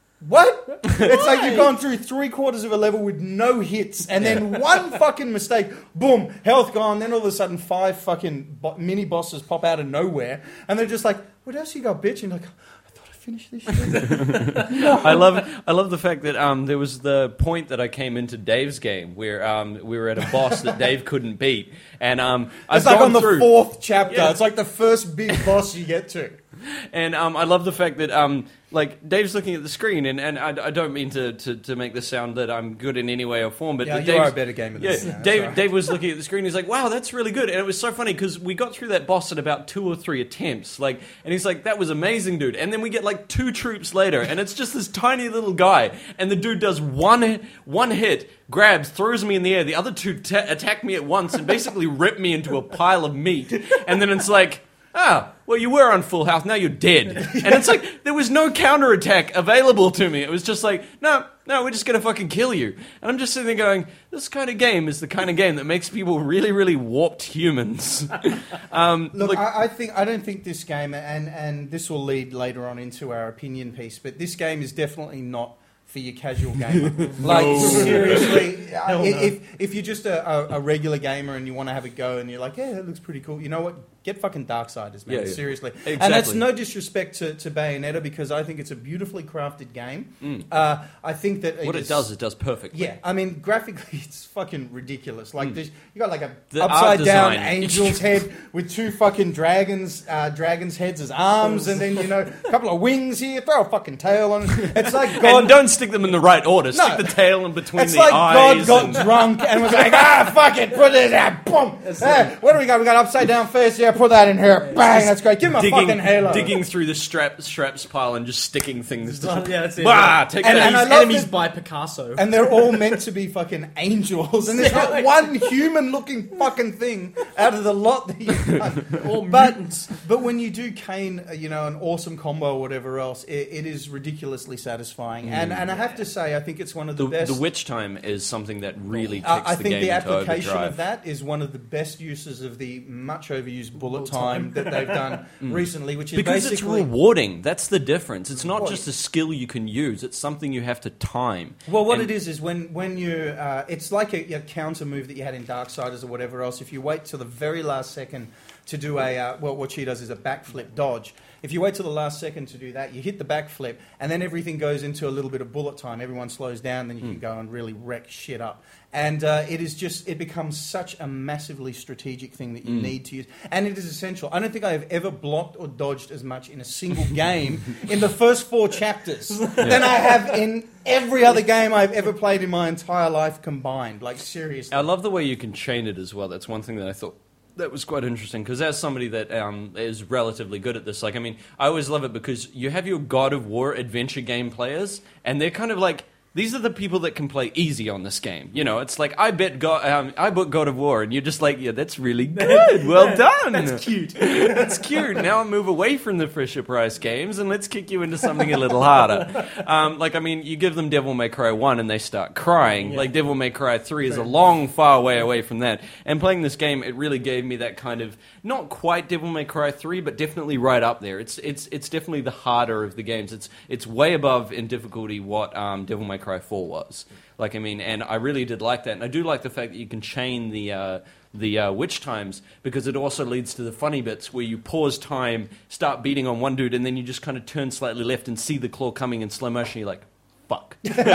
what? It's like you've gone through three quarters of a level with no hits, and then one fucking mistake, boom, health gone. Then all of a sudden, five fucking bo- mini bosses pop out of nowhere, and they're just like, "What else you got, bitch?" And you're like, I thought I finished this shit. I love I love the fact that um, there was the point that I came into Dave's game where um, we were at a boss that Dave couldn't beat, and um, I've It's like gone on the through, fourth chapter. Yeah. It's like the first big boss you get to. and um, I love the fact that um, like Dave's looking at the screen, and, and I, I don't mean to, to, to make this sound that I'm good in any way or form, but Yeah, you Dave's- are a better gamer than Yeah, this, yeah, that's Dave all right. Dave was looking at the screen. He's like, "Wow, that's really good," and it was so funny because we got through that boss at about two or three attempts, like, and he's like, "That was amazing, dude." And then we get like two troops later, and it's just this tiny little guy, and the dude does one one hit, grabs, throws me in the air. The other two ta attack me at once and basically rip me into a pile of meat, and then it's like. Ah, well, you were on full health, now you're dead. And it's like, there was no counterattack available to me. It was just like, no, no, we're just going to fucking kill you. And I'm just sitting there going, this kind of game is the kind of game that makes people really, really warped humans. um, Look, like- I, I think I don't think this game, and and this will lead later on into our opinion piece, but this game is definitely not for your casual gamer. Like seriously, uh, if if you're just a, a, a regular gamer and you want to have a go and you're like, yeah, that looks pretty cool. You know what? Get fucking Darksiders, man. Yeah, yeah. Seriously, Exactly. and that's no disrespect to, to Bayonetta because I think it's a beautifully crafted game. Uh, I think that Mm. what it is- does, it does perfectly. Yeah, I mean, graphically, it's fucking ridiculous. Like, there's you got like a The art upside down design. angel's head with two fucking dragons, uh, dragons' heads as arms, and then you know a couple of wings here. Throw a fucking tail on it. It's like God. And don't stick them in the right order. No. Stick the tail in between It's the like God eyes. got and- drunk and was like, ah, fuck it, put it out, boom. Ah, what do we got? We got upside down face. Yeah, put that in here. Bang, that's great. Give him a digging, fucking halo. digging through the strap, straps pile and just sticking things. Yeah, To, that's it. Bah, take And- that. and I Enemies, love enemies that- by Picasso. And they're all meant to be fucking angels, and there's not one human-looking fucking thing out of the lot that you've done. All But, mutants. but when you do cane, uh, you know, an awesome combo or whatever else, it, it is ridiculously satisfying. And and I have to say, I think it's one of the, the, best. the witch time is something that really kicks Uh, I the think game the into application overdrive. of that is one of the best uses of the much overused bullet time that they've done recently, which is Because it's basically. rewarding. That's the difference. It's not Well, just a skill you can use. It's something you have to time. Well, what And- it is is when when you, uh, it's like a, a counter move that you had in Darksiders or whatever else. If you wait till the very last second to do a, uh, well, what she does is a backflip dodge. If you wait till the last second to do that, you hit the backflip, and then everything goes into a little bit of bullet time. Everyone slows down, then you can go and really wreck shit up. And uh, it is just, it becomes such a massively strategic thing that you need to use. And it is essential. I don't think I have ever blocked or dodged as much in a single game in the first four chapters than I have in every other game I've ever played in my entire life combined. Like, seriously. I love the way you can chain it as well. That's one thing that I thought that was quite interesting because as somebody that um, is relatively good at this, like, I mean, I always love it because you have your God of War adventure game players, and they're kind of like, these are the people that can play easy on this game. You know, it's like, I bet God, um, I bought God of War, and you're just like, yeah, that's really good. Well done. That's cute. That's cute. Now move away from the Fisher Price games and let's kick you into something a little harder. Um, like, I mean, you give them Devil May Cry one and they start crying. Like, Devil May Cry three is a long, far way away from that. And playing this game, it really gave me that kind of, not quite Devil May Cry three, but definitely right up there. It's it's it's definitely the harder of the games. It's it's way above in difficulty what um, Devil May Cry four was. Like, I mean, and I really did like that. And I do like the fact that you can chain the uh, the uh, witch times because it also leads to the funny bits where you pause time, start beating on one dude, and then you just kind of turn slightly left and see the claw coming in slow motion. You're like, fuck.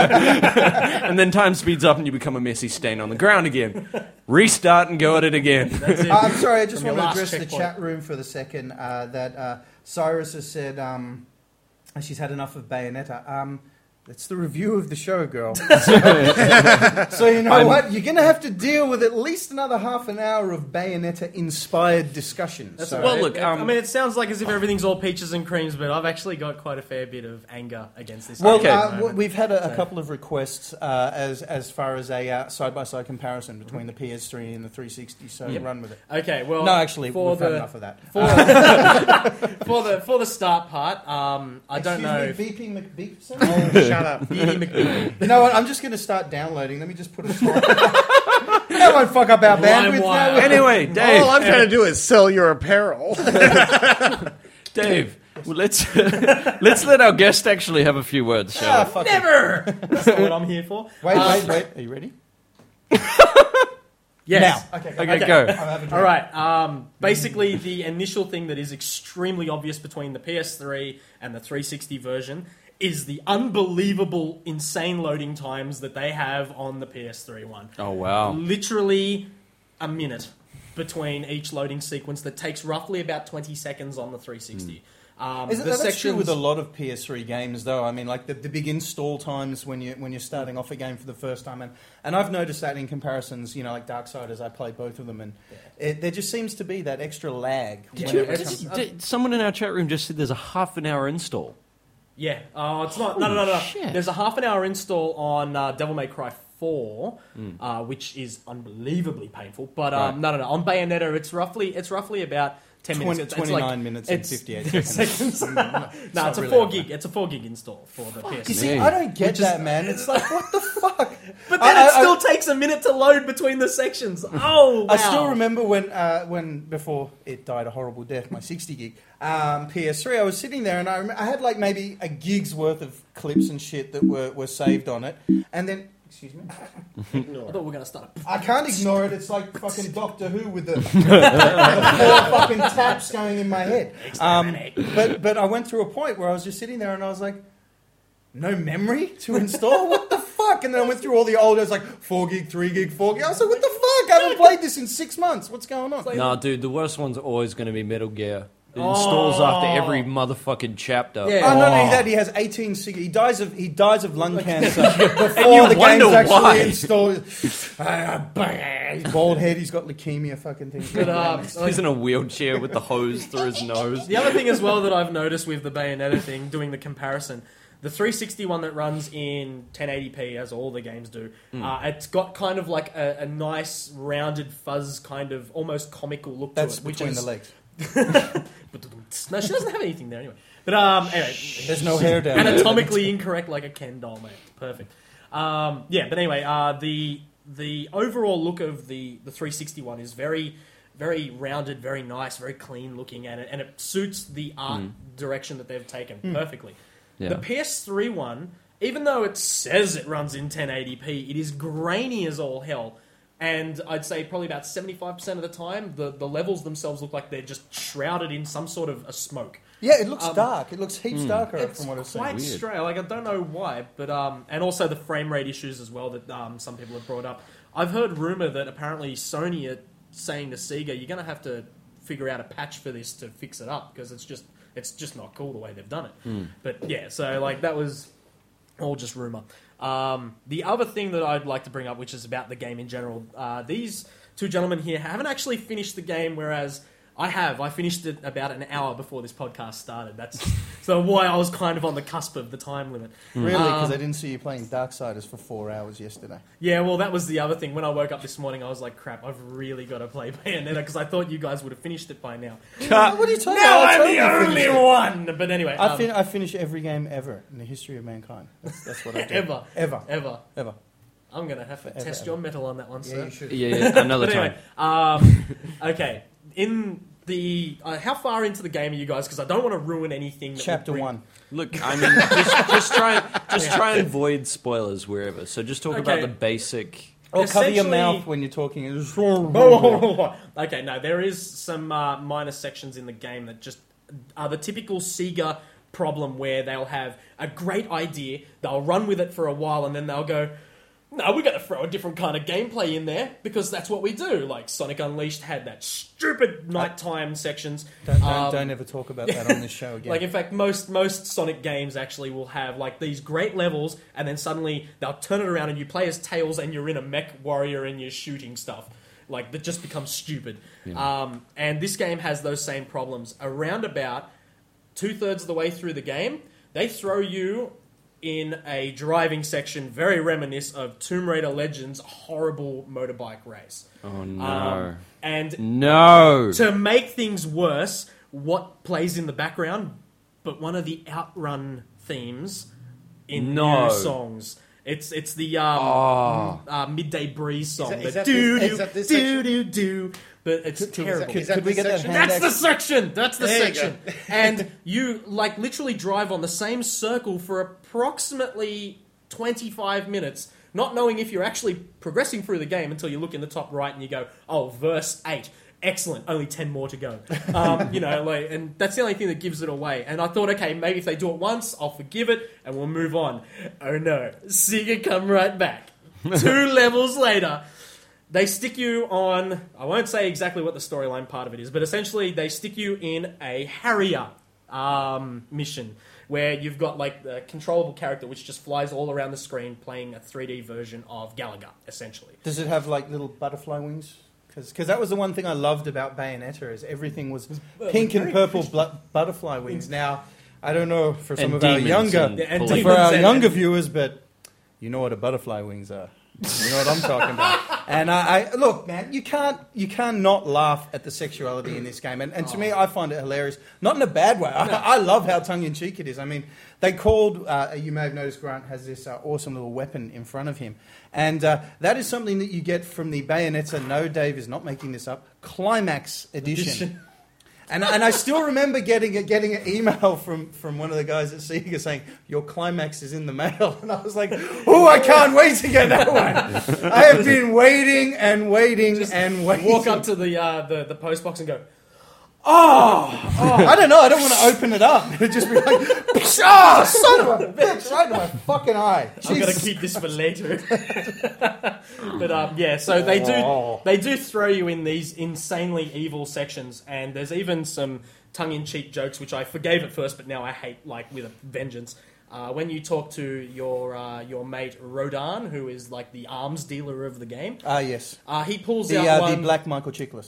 And then time speeds up and you become a messy stain on the ground again. Restart and go at it again. That's it. Uh, I'm sorry, I just From your want to last address the checkpoint. chat room for the second. Uh, that uh, Cyrus has said, um, she's had enough of Bayonetta. Um, It's the review of the show, girl. So you know I'm, what? You're going to have to deal with at least another half an hour of Bayonetta-inspired discussion. That's So, well, it- look, it- um, I mean, it sounds like as if everything's all peaches and creams, but I've actually got quite a fair bit of anger against this. well, game at the uh, w- moment. we've had a, a So- couple of requests uh, as as far as a uh, side-by-side comparison between the P S three and the three sixty. So Yep. run with it. Okay, well, No, actually, for we've the, had enough of that. For, for the for the start part, um, I don't know. Excuse if- me, B P McBeepson? Oh, shut up. Beatty McBeaty. You know what? I'm just going to start downloading. Let me just put a song. That won't fuck up our bandwidth. LimeWire. now. Anyway, Dave. All I'm trying to do is sell your apparel. Dave, well, let's let's let our guest actually have a few words, shall Ah, we? fuck it. Never. That's not what I'm here for. Wait, Uh, wait, wait. Are you ready? Yes. Now. Okay, Okay, Okay. go. I'll have a drink. All right. Um, basically, the initial thing that is extremely obvious between the P S three and the three sixty version is the unbelievable, insane loading times that they have on the P S three one. Oh, wow. Literally a minute between each loading sequence that takes roughly about twenty seconds on the three sixty. Um, Is it, the that's sections, true with a lot of P S three games, though. I mean, like the, the big install times when you when you're starting off a game for the first time, and, and I've noticed that in comparisons. You know, like Darksiders, I played both of them, and it, there just seems to be that extra lag. Did whenever you, it did, comes- did, someone in our chat room just said there's a half an hour install. Yeah. Oh, it's not. No, no, no, no. shit. There's a half an hour install on uh, Devil May Cry four, Mm. uh, which is unbelievably painful. But um, Right. no, no, no. On Bayonetta, it's roughly it's roughly about ten twenty, minutes. It's, it's twenty-nine like, minutes and it's- fifty-eight seconds. seconds. not no, it's a really four that gig. It's a four gig install for the P S. You see, Me. I don't get Which is- that, man. It's like, what the fuck? But then I- it I- still takes a minute to load between the sections. Oh, wow. I still remember when, uh, when before it died a horrible death, my sixty gig um, P S three. I was sitting there and I, rem- I had like maybe a gig's worth of clips and shit that were, were saved on it, and then excuse me, I thought we were going to start. I can't ignore it. It's like fucking Doctor Who with the, the four fucking taps going in my head. Um, but but I went through a point where I was just sitting there and I was like, no memory to install? What the fuck? And then I went through all the old, it was like four gig, three gig, four gig. I was like, what the fuck? I haven't played this in six months. What's going on? No, dude, the worst one's always going to be Metal Gear. It installs after every motherfucking chapter. Yeah. Oh, not only that, he has eighteen cig- He dies of he dies of lung cancer before you the wonder game's actually why. installed. Ah, bang, his bald head. He's got leukemia. Fucking things. But, um, He's in a wheelchair with the hose through his nose. The other thing as well that I've noticed with the Bayonetta thing, doing the comparison, the three sixty one that runs in ten eighty p, as all the games do, uh, it's got kind of like a, a nice rounded fuzz, kind of almost comical look That's to it. Which between is, the legs. No, she doesn't have anything there anyway. But um, anyway, There's no hair down there. anatomically incorrect like a Ken doll, mate. Perfect. Um, yeah, but anyway, uh, the the overall look of the the three sixty one is very very rounded, very nice, very clean looking, and it and it suits the art direction that they've taken perfectly. Yeah. The P S three one, even though it says it runs in ten eighty p, it is grainy as all hell. And I'd say probably about seventy-five percent of the time, the, the levels themselves look like they're just shrouded in some sort of a smoke. Yeah, it looks Um, dark. It looks heaps darker It's from what I've seen. quite Weird. strange. Like I don't know why, but um, and also the frame rate issues as well that um, some people have brought up. I've heard rumor that apparently Sony are saying to Sega, "You're going to have to figure out a patch for this to fix it up because it's just it's just not cool the way they've done it." But yeah, so like that was all just rumor. Um, the other thing that I'd like to bring up, which is about the game in general, uh, these two gentlemen here haven't actually finished the game, whereas I have. I finished it about an hour before this podcast started. That's so why I was kind of on the cusp of the time limit. Really? Because Um, I didn't see you playing Darksiders for four hours yesterday. Yeah, well, that was the other thing. When I woke up this morning, I was like, crap, I've really got to play Bayonetta because I thought you guys would have finished it by now. What are you talking Now about? I I'm totally the only finished it. one! But anyway, I, um, fin- I finish every game ever in the history of mankind. That's, that's what I do. ever, Ever. ever. Ever. I'm going to have to Forever, test ever. your metal on that one, Yeah, sir. you should. Yeah, yeah, another But time. anyway, um, okay. In the uh, how far into the game are you guys? Because I don't want to ruin anything. That Chapter would bring- one. Look, I mean, just, just try, just try and avoid spoilers wherever. So just talk about Okay. the basic. Or cover your Essentially- mouth when you're talking. Okay, no, there is some uh, minor sections in the game that just are the typical Sega problem where they'll have a great idea, they'll run with it for a while, and then they'll go, no, we're going to throw a different kind of gameplay in there because that's what we do. Like Sonic Unleashed had that stupid nighttime sections. Don't, don't, Um, don't ever talk about that on this show again. Like, in fact, most most Sonic games actually will have, like, these great levels, and then suddenly they'll turn it around and you play as Tails and you're in a mech warrior and you're shooting stuff. Like, that just becomes stupid. Um, and this game has those same problems. Around about two-thirds of the way through the game, they throw you in a driving section very reminiscent of Tomb Raider Legends' horrible motorbike race. Oh, no. Um, and No! to make things worse, what plays in the background but one of the Outrun themes in No. new songs. It's it's the um, Oh. uh, Midday Breeze song. that- is the that do this- do is that this do section? do do. But it's Is that- terrible. is that Could we this get that section? hand- That's the section. That's the There you section. And you like literally drive on the same circle for approximately twenty-five minutes, not knowing if you're actually progressing through the game until you look in the top right and you go, "Oh, verse eight. Excellent. Only ten more to go." Um, you know, like, and that's the only thing that gives it away. And I thought, okay, maybe if they do it once, I'll forgive it and we'll move on. Oh no, Sega come right back. Two levels later. They stick you on, I won't say exactly what the storyline part of it is, but essentially they stick you in a Harrier um, mission where you've got like the controllable character which just flies all around the screen playing a three D version of Galaga, essentially. Does it have like little butterfly wings? Because that was the one thing I loved about Bayonetta is everything was pink and very purple blu- butterfly wings. Now, I don't know for some And of our demons younger and Yeah, and police. for demons our and- younger viewers, but you know what a butterfly wings are. You know what I'm talking about. And I, I look, man, you can't you can't not laugh at the sexuality in this game. And, and to me, I find it hilarious. Not in a bad way. I, I love how tongue in cheek it is. I mean, they called. Uh, you may have noticed Grant has this uh, awesome little weapon in front of him, and uh, that is something that you get from the Bayonetta. No, Dave is not making this up. Climax edition. Edition. And, and I still remember getting a, getting an email from, from one of the guys at Sega saying, "Your climax is in the mail." And I was like, "Oh, I can't wait to get that one." I have been waiting and waiting and waiting. Walk up to the, uh, the, the post box and go, oh, Oh, I don't know. I don't want to open it up. It'd just be like, "Oh, son of a bitch!" Right in my fucking eye. I'm going to Jesus. keep this for later. But um, yeah, so they do Oh. they do throw you in these insanely evil sections, and there's even some tongue-in-cheek jokes which I forgave at first, but now I hate like with a vengeance. Uh, when you talk to your uh, your mate Rodan, who is like the arms dealer of the game, Ah, yes. uh, he pulls The, out uh, one the black Michael Chiklis.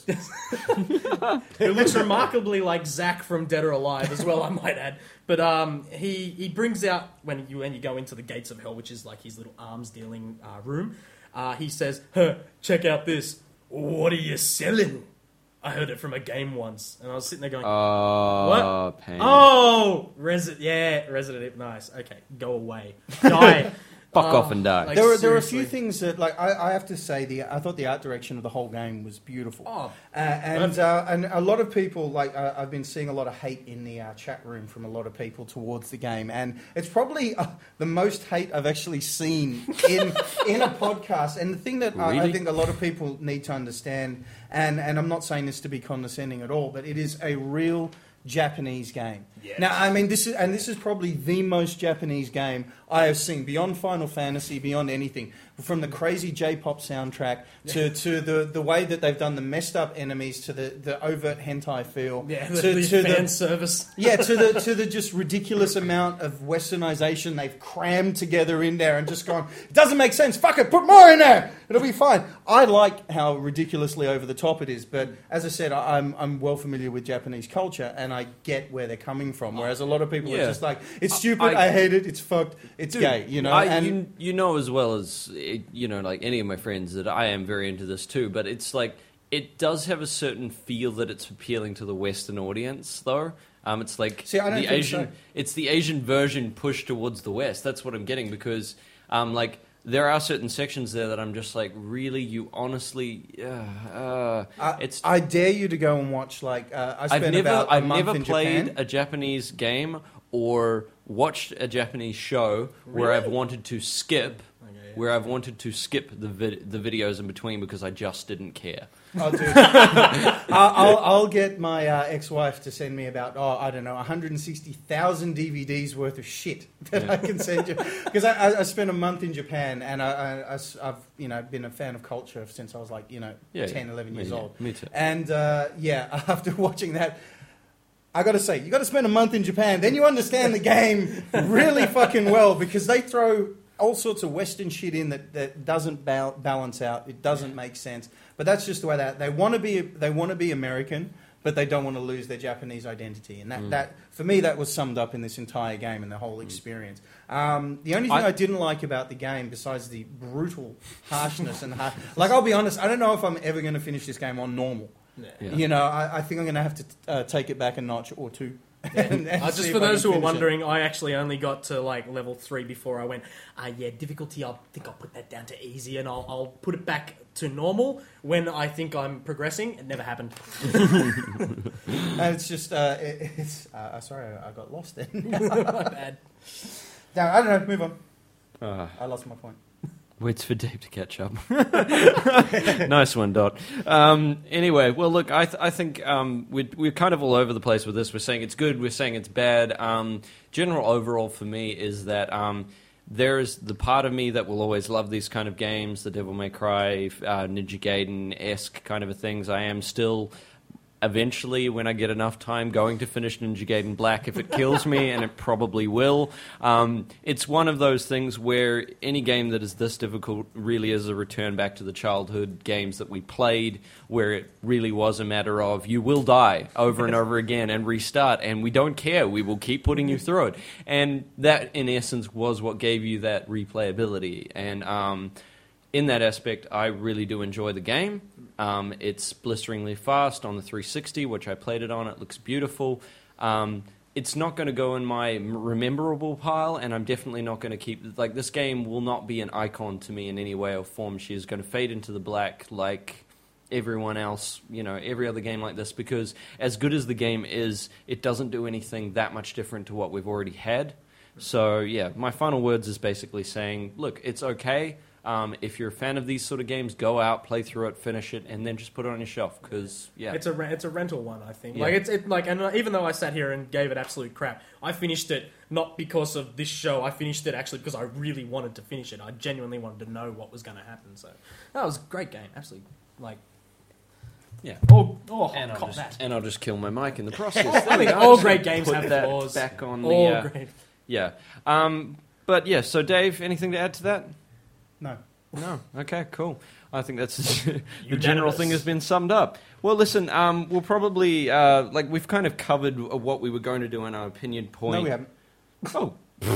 who looks remarkably like Zack from Dead or Alive as well, I might add. But um, he he brings out when you when you go into the Gates of Hell, which is like his little arms dealing uh, room. Uh, he says, "Huh, check out this. What are you selling? I heard it from a game once." And I was sitting there going, Oh, What? pain. "Oh, Resident, yeah, Resident Evil, nice. Okay, go away, die." Fuck Oh, off and die. like, There were there were a few seriously. things that like I, I have to say the I thought the art direction of the whole game was beautiful. Oh, Uh, and uh, and a lot of people like uh, I've been seeing a lot of hate in the uh, chat room from a lot of people towards the game, and it's probably uh, the most hate I've actually seen in in a podcast. And the thing that I, I Really? think a lot of people need to understand, and and I'm not saying this to be condescending at all, but it is a real Japanese game. Yes. Now, I mean, this is and this is probably the most Japanese game I have seen, beyond Final Fantasy, beyond anything. From the crazy J-pop soundtrack to, to the, the way that they've done the messed up enemies to the, the overt hentai feel. yeah, to, the, the to fan the, service. yeah, to the to the just ridiculous amount of westernization they've crammed together in there and just gone, it doesn't make sense, fuck it, put more in there, it'll be fine. I like how ridiculously over the top it is, but as I said, I, I'm I'm well familiar with Japanese culture and I get where they're coming from, whereas a lot of people Yeah. are just like, it's stupid, I, I- hate it, it's fucked, it's Dude, gay, you know? I, and you, you know as well as, eh, you know, like any of my friends that I am very into this too, but it's like, it does have a certain feel that it's appealing to the Western audience, though. Um, it's like See, I don't the think Asian, so. it's the Asian version pushed towards the West. That's what I'm getting because, um, like, there are certain sections there that I'm just like, really, you honestly, uh, uh, I, it's. I dare you to go and watch, like, uh, I I've spent never, about a I've month never in played Japan. a Japanese game or watched a Japanese show where Really? I've wanted to skip where I've wanted to skip the vid- the videos in between because I just didn't care. Oh, dude. I'll, I'll, I'll get my uh, ex-wife to send me about, oh, I don't know, one hundred sixty thousand D V Ds worth of shit that yeah. I can send you. Because I, I, I spent a month in Japan, and I, I, I, I've you know been a fan of culture since I was like, you know, yeah, ten, yeah. eleven years yeah, old. Me too. And, uh, yeah, after watching that, I got to say, you got to spend a month in Japan, then you understand the game really fucking well, because they throw all sorts of Western shit in that, that doesn't ba- balance out. It doesn't make sense. But that's just the way that they want to be. They want to be American, but they don't want to lose their Japanese identity. And that, mm. that for me, that was summed up in this entire game and the whole experience. Um, the only thing I, I didn't like about the game, besides the brutal harshness and har- like, I'll be honest, I don't know if I'm ever going to finish this game on normal. Yeah. You know, I, I think I'm going to have to uh, take it back a notch or two. Yeah. and, and uh, just for those who are wondering, it. I actually only got to like level three before I went, uh, yeah, difficulty, I think I'll put that down to easy and I'll, I'll put it back to normal when I think I'm progressing. It never happened. And it's just, uh, it, it's, uh, sorry, I got lost then. My bad. No, I don't know, move on. Uh. I lost my point. Waits for Dave to catch up. Nice one, Dot. Um, anyway, well, look, I, th- I think um, we're, we're kind of all over the place with this. We're saying it's good, we're saying it's bad. Um, general overall for me is that um, there's the part of me that will always love these kind of games, the Devil May Cry, uh, Ninja Gaiden-esque kind of things. I am still... eventually, when I get enough time, going to finish Ninja Gaiden Black if it kills me, and it probably will. Um, it's one of those things where any game that is this difficult really is a return back to the childhood games that we played, where it really was a matter of you will die over and over again and restart, and we don't care. We will keep putting you through it. And that, in essence, was what gave you that replayability. And um, in that aspect, I really do enjoy the game. Um, it's blisteringly fast on the three sixty, which I played it on. It looks beautiful. Um, it's not going to go in my rememberable pile, and I'm definitely not going to keep... Like, this game will not be an icon to me in any way or form. She is going to fade into the black like everyone else, you know, every other game like this, because as good as the game is, it doesn't do anything that much different to what we've already had. So, yeah, my final words is basically saying, look, it's okay. Um, if you're a fan of these sort of games, go out, play through it, finish it, and then just put it on your shelf. Because yeah, it's a re- it's a rental one, I think. Yeah. Like it's it, like, and even though I sat here and gave it absolute crap, I finished it not because of this show. I finished it actually because I really wanted to finish it. I genuinely wanted to know what was going to happen. So that was a great game, absolutely. Like yeah, oh, oh and I'll cop just that. and I'll just kill my mic in the process. I mean, go. all Just great games put have that flaws. back on all the uh, great. yeah. Um, but yeah, so Dave, anything to add to that? No. No. Okay, cool. I think that's the general thing has been summed up. Well, listen, um, we'll probably, uh, like, we've kind of covered what we were going to do in our opinion point. No, we haven't. Oh.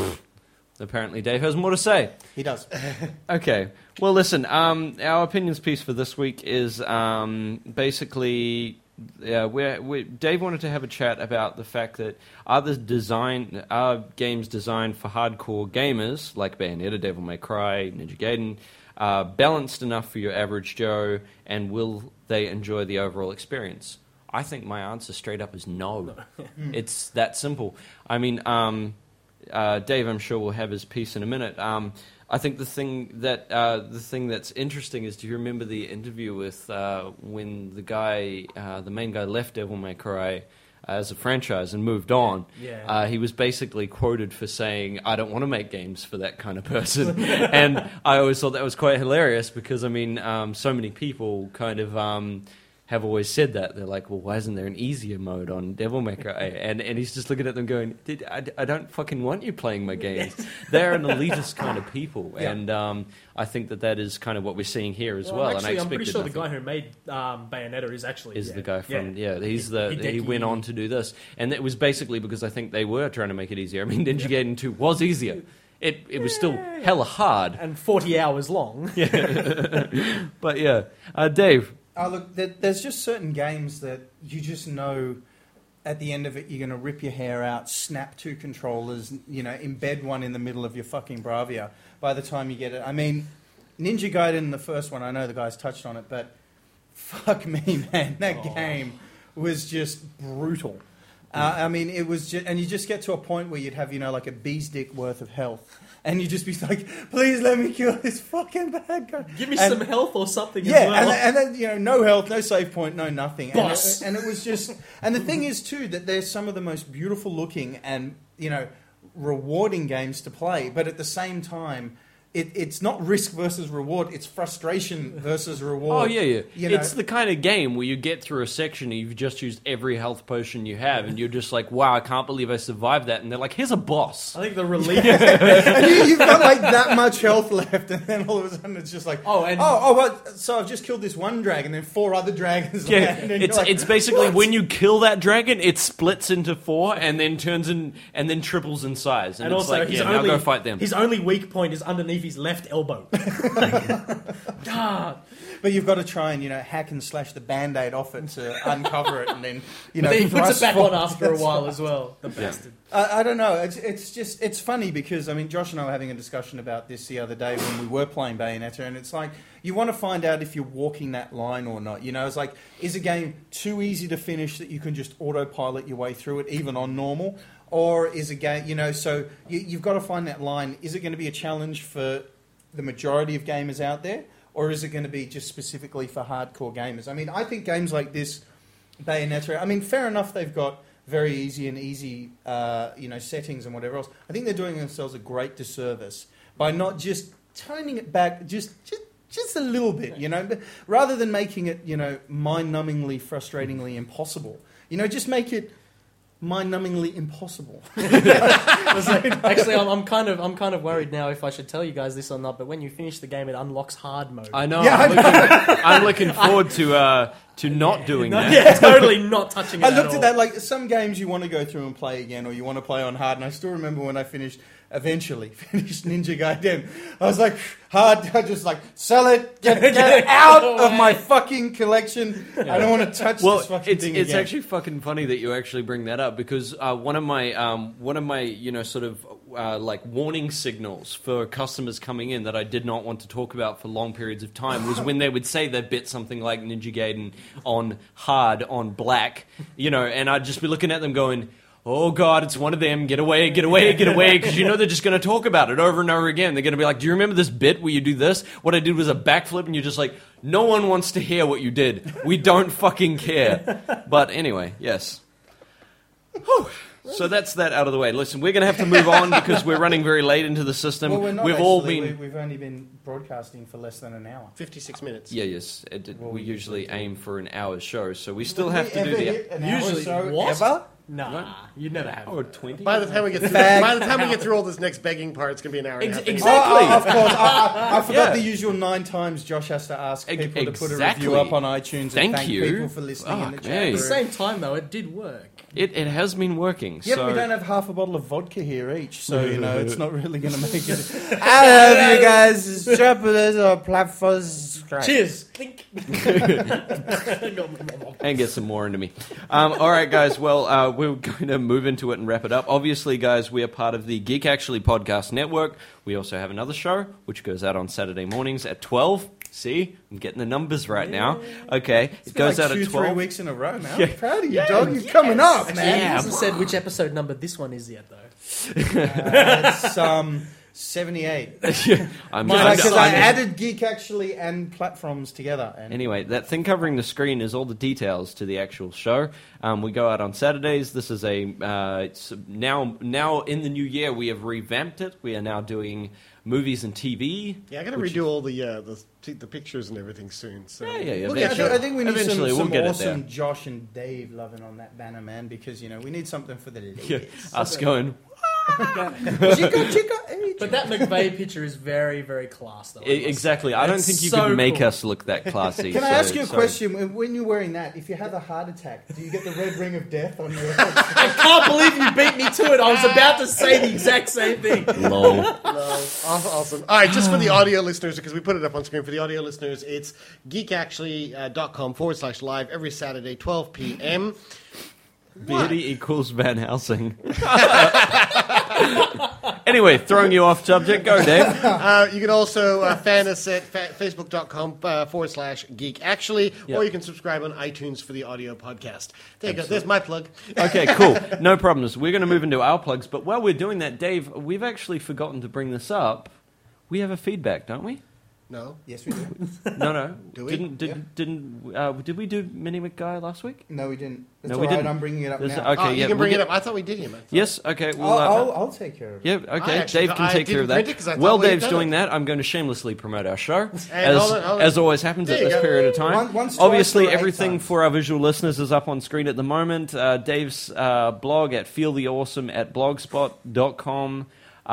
Apparently Dave has more to say. He does. Okay. Well, listen, um, our opinions piece for this week is um, basically... Yeah, we're, we're, Dave wanted to have a chat about the fact that are the design are games designed for hardcore gamers like Bayonetta, Devil May Cry, Ninja Gaiden, uh, balanced enough for your average Joe, and will they enjoy the overall experience? I think my answer straight up is no. It's that simple. I mean, um, uh, Dave, I'm sure will have his piece in a minute. Um, I think the thing that uh, the thing that's interesting is, do you remember the interview with uh, when the guy, uh, the main guy, left Devil May Cry uh, as a franchise and moved on? Yeah. Uh, he was basically quoted for saying, "I don't want to make games for that kind of person," and I always thought that was quite hilarious because I mean, um, so many people kind of. Um, have always said that. They're like, well, why isn't there an easier mode on Devil May Cry? And and he's just looking at them going, Dude, I, I don't fucking want you playing my games. They're an elitist kind of people. Yeah. And um, I think that that is kind of what we're seeing here as well. well actually, and I I'm pretty sure nothing. the guy who made um, Bayonetta is actually... Is yeah. the guy from... Yeah, yeah he's Hideki. the... He went on to do this. And it was basically because I think they were trying to make it easier. I mean, Ninja Gaiden two was easier. It it was still hella hard. And forty hours long. Yeah. But yeah. Uh, Dave... Oh, look, there, there's just certain games that you just know at the end of it you're going to rip your hair out, snap two controllers, you know, embed one in the middle of your fucking Bravia by the time you get it. I mean, Ninja Gaiden, the first one, I know the guys touched on it, but fuck me, man, that Oh. game was just brutal. Uh, I mean, it was, just, and you just get to a point where you'd have, you know, like a bee's dick worth of health, and you'd just be like, "Please let me kill this fucking bad guy. Give me and, some health or something Yeah, as well. and, then- and then you know, no health, no save point, no nothing. And Boss. it, and it was just, and the thing is too that there's some of the most beautiful looking and you know rewarding games to play, but at the same time. It, it's not risk versus reward. It's frustration versus reward. Oh, yeah, yeah. You know? It's the kind of game where you get through a section and you've just used every health potion you have, and you're just like, wow, I can't believe I survived that. And they're like, here's a boss. I think the relief. and you, you've got like that much health left, and then all of a sudden it's just like, Oh, and- oh, oh, what? So I've just killed this one dragon, then four other dragons. Yeah, land, and you're it's like, it's basically what? when you kill that dragon, it splits into four and then turns in and then triples in size. And, And it's also, like, his yeah, only, now go fight them. His only weak point is underneath his left elbow. God. But you've got to try and you know hack and slash the band-aid off it to uncover it, and then you know. But then he puts thrust it back forward. on after a while as well. The bastard. I, I don't know. It's, it's just it's funny because I mean Josh and I were having a discussion about this the other day when we were playing Bayonetta, and it's like you want to find out if you're walking that line or not. You know, it's like is a game too easy to finish that you can just autopilot your way through it even on normal, or is a game you know? So you, you've got to find that line. Is it going to be a challenge for the majority of gamers out there, or is it going to be just specifically for hardcore gamers? I mean, I think games like this, Bayonetta, I mean, fair enough, they've got very easy and easy, uh, you know, settings and whatever else. I think they're doing themselves a great disservice by not just toning it back just just, just a little bit, you know, but rather than making it, you know, mind-numbingly, frustratingly impossible. You know, just make it mind-numbingly impossible. Actually, I'm, I'm kind of I'm kind of worried now if I should tell you guys this or not. But when you finish the game, it unlocks hard mode. I know. Yeah, I'm, I looking, I'm looking forward to uh, to not doing No, that. yeah, totally not touching it. I at looked all. at that like some games you want to go through and play again, or you want to play on hard. And I still remember when I finished, eventually finished Ninja Gaiden. I was like, hard. I just like sell it, get, get it out of my fucking collection. I don't want to touch Well, this fucking it's thing it's again. actually fucking funny that you actually bring that up because uh, one of my um, one of my you know sort of uh, like warning signals for customers coming in that I did not want to talk about for long periods of time was when they would say they bit something like Ninja Gaiden on hard on black, you know, and I'd just be looking at them going, oh God, it's one of them. Get away, get away, get away. Because you know they're just going to talk about it over and over again. They're going to be like, do you remember this bit where you do this? What I did was a backflip, and you're just like, no one wants to hear what you did. We don't fucking care. But anyway, yes. Whew. So that's that out of the way. Listen, we're going to have to move on because we're running very late into the system. well, we're not We've actually. all been... We, we've only been broadcasting for less than an hour. fifty-six minutes. Yeah, yes. It, it- Well, we we usually usually do. aim for an hour's show, so we still Did have we to do ever the... hit an hour Usually, or so what? ever? Nah, you never have. Or twenty? By the time we get through, Fag. by the time we get through all this next begging part, it's gonna be an hour and a Ex- half. exactly. Oh, oh, of course. I, I, I forgot Yeah. the usual nine times Josh has to ask Ex- people to put a exactly. review up on iTunes Thank and thank you. people for listening in the Fuck chat me. At the room. same time, though, it did work. It, it has been working. Yeah, so... but we don't have half a bottle of vodka here each, so you know it's not really going to make it. I love you guys. Extrapolate or platforms. Cheers. Clink. and get some more into me. Um, all right, guys. Well, uh, we're going to move into it and wrap it up. Obviously, guys, we are part of the Geek Actually Podcast Network. We also have another show, which goes out on Saturday mornings at twelve. See? I'm getting the numbers right now. Okay. It's It been goes like out two, at three twelve. weeks in a row now. Yeah. I'm proud of you, dog. You're coming up, Actually, man. he Yeah. hasn't said which episode number this one is yet, though. Uh, it's um, seventy-eight. I'm, Mine- I'm- Because I'm- I added Geek Actually and platforms together. And Anyway, that thing covering the screen is all the details to the actual show. Um, we go out on Saturdays. This is a uh, it's now now in the new year we have revamped it. We are now doing movies and T V. Yeah, I got to which redo all the, uh, the the pictures and everything soon. So Yeah, yeah, yeah. Look, I, think, Eventually- I think we need some, eventually some we'll get it awesome there. Josh and Dave loving on that banner, man, because, you know, we need something for the ladies. Yeah, us going. Chica, chica, hey, But that McVeigh picture is very, very class, though. I E- must Exactly. say. I don't It's think you so can make cool. us look that classy. Can I so- ask you a sorry. question? When- When you're wearing that, if you have a heart attack, do you get the red ring of death on your I can't believe you beat me to it. I was about to say the exact same thing. Lol. No, aw- awesome. All right, just for the audio listeners, because we put it up on screen for the audio listeners, it's geekactually.com forward slash live every Saturday, twelve p.m. Beardy equals Van Helsing. Anyway, throwing you off subject, go, Dave. Uh, you can also uh, fan us at fa- facebook.com uh, forward slash geek actually, Yep. or you can subscribe on iTunes for the audio podcast. There you go. There's my plug. Okay, cool. No problems. We're going to move into our plugs, but while we're doing that, Dave, we've actually forgotten to bring this up. We have a feedback, don't we? No. Yes, we do. No, no. Do we? Didn't did Yeah. didn't uh, did we do Mini McGuy last week? No, we didn't. That's No, all we right, didn't. I'm bringing it up There's- now. okay, Oh, you yeah, can we'll bring get- it up. I thought we did him. I thought- Yes. Okay. Well, I'll, uh, I'll, I'll take care of it. Yeah, I okay. actually- Dave can I take care of didn't print that. it 'cause I thought While we had Dave's done doing it. that, I'm going to shamelessly promote our show, Hey, as, hold on, hold on. as always happens There at you this go. period of time. One- once, twice, Obviously, or eight everything times. for our visual listeners is up on screen at the moment. Uh, Dave's uh, blog at feel the awesome at blogspot dot com.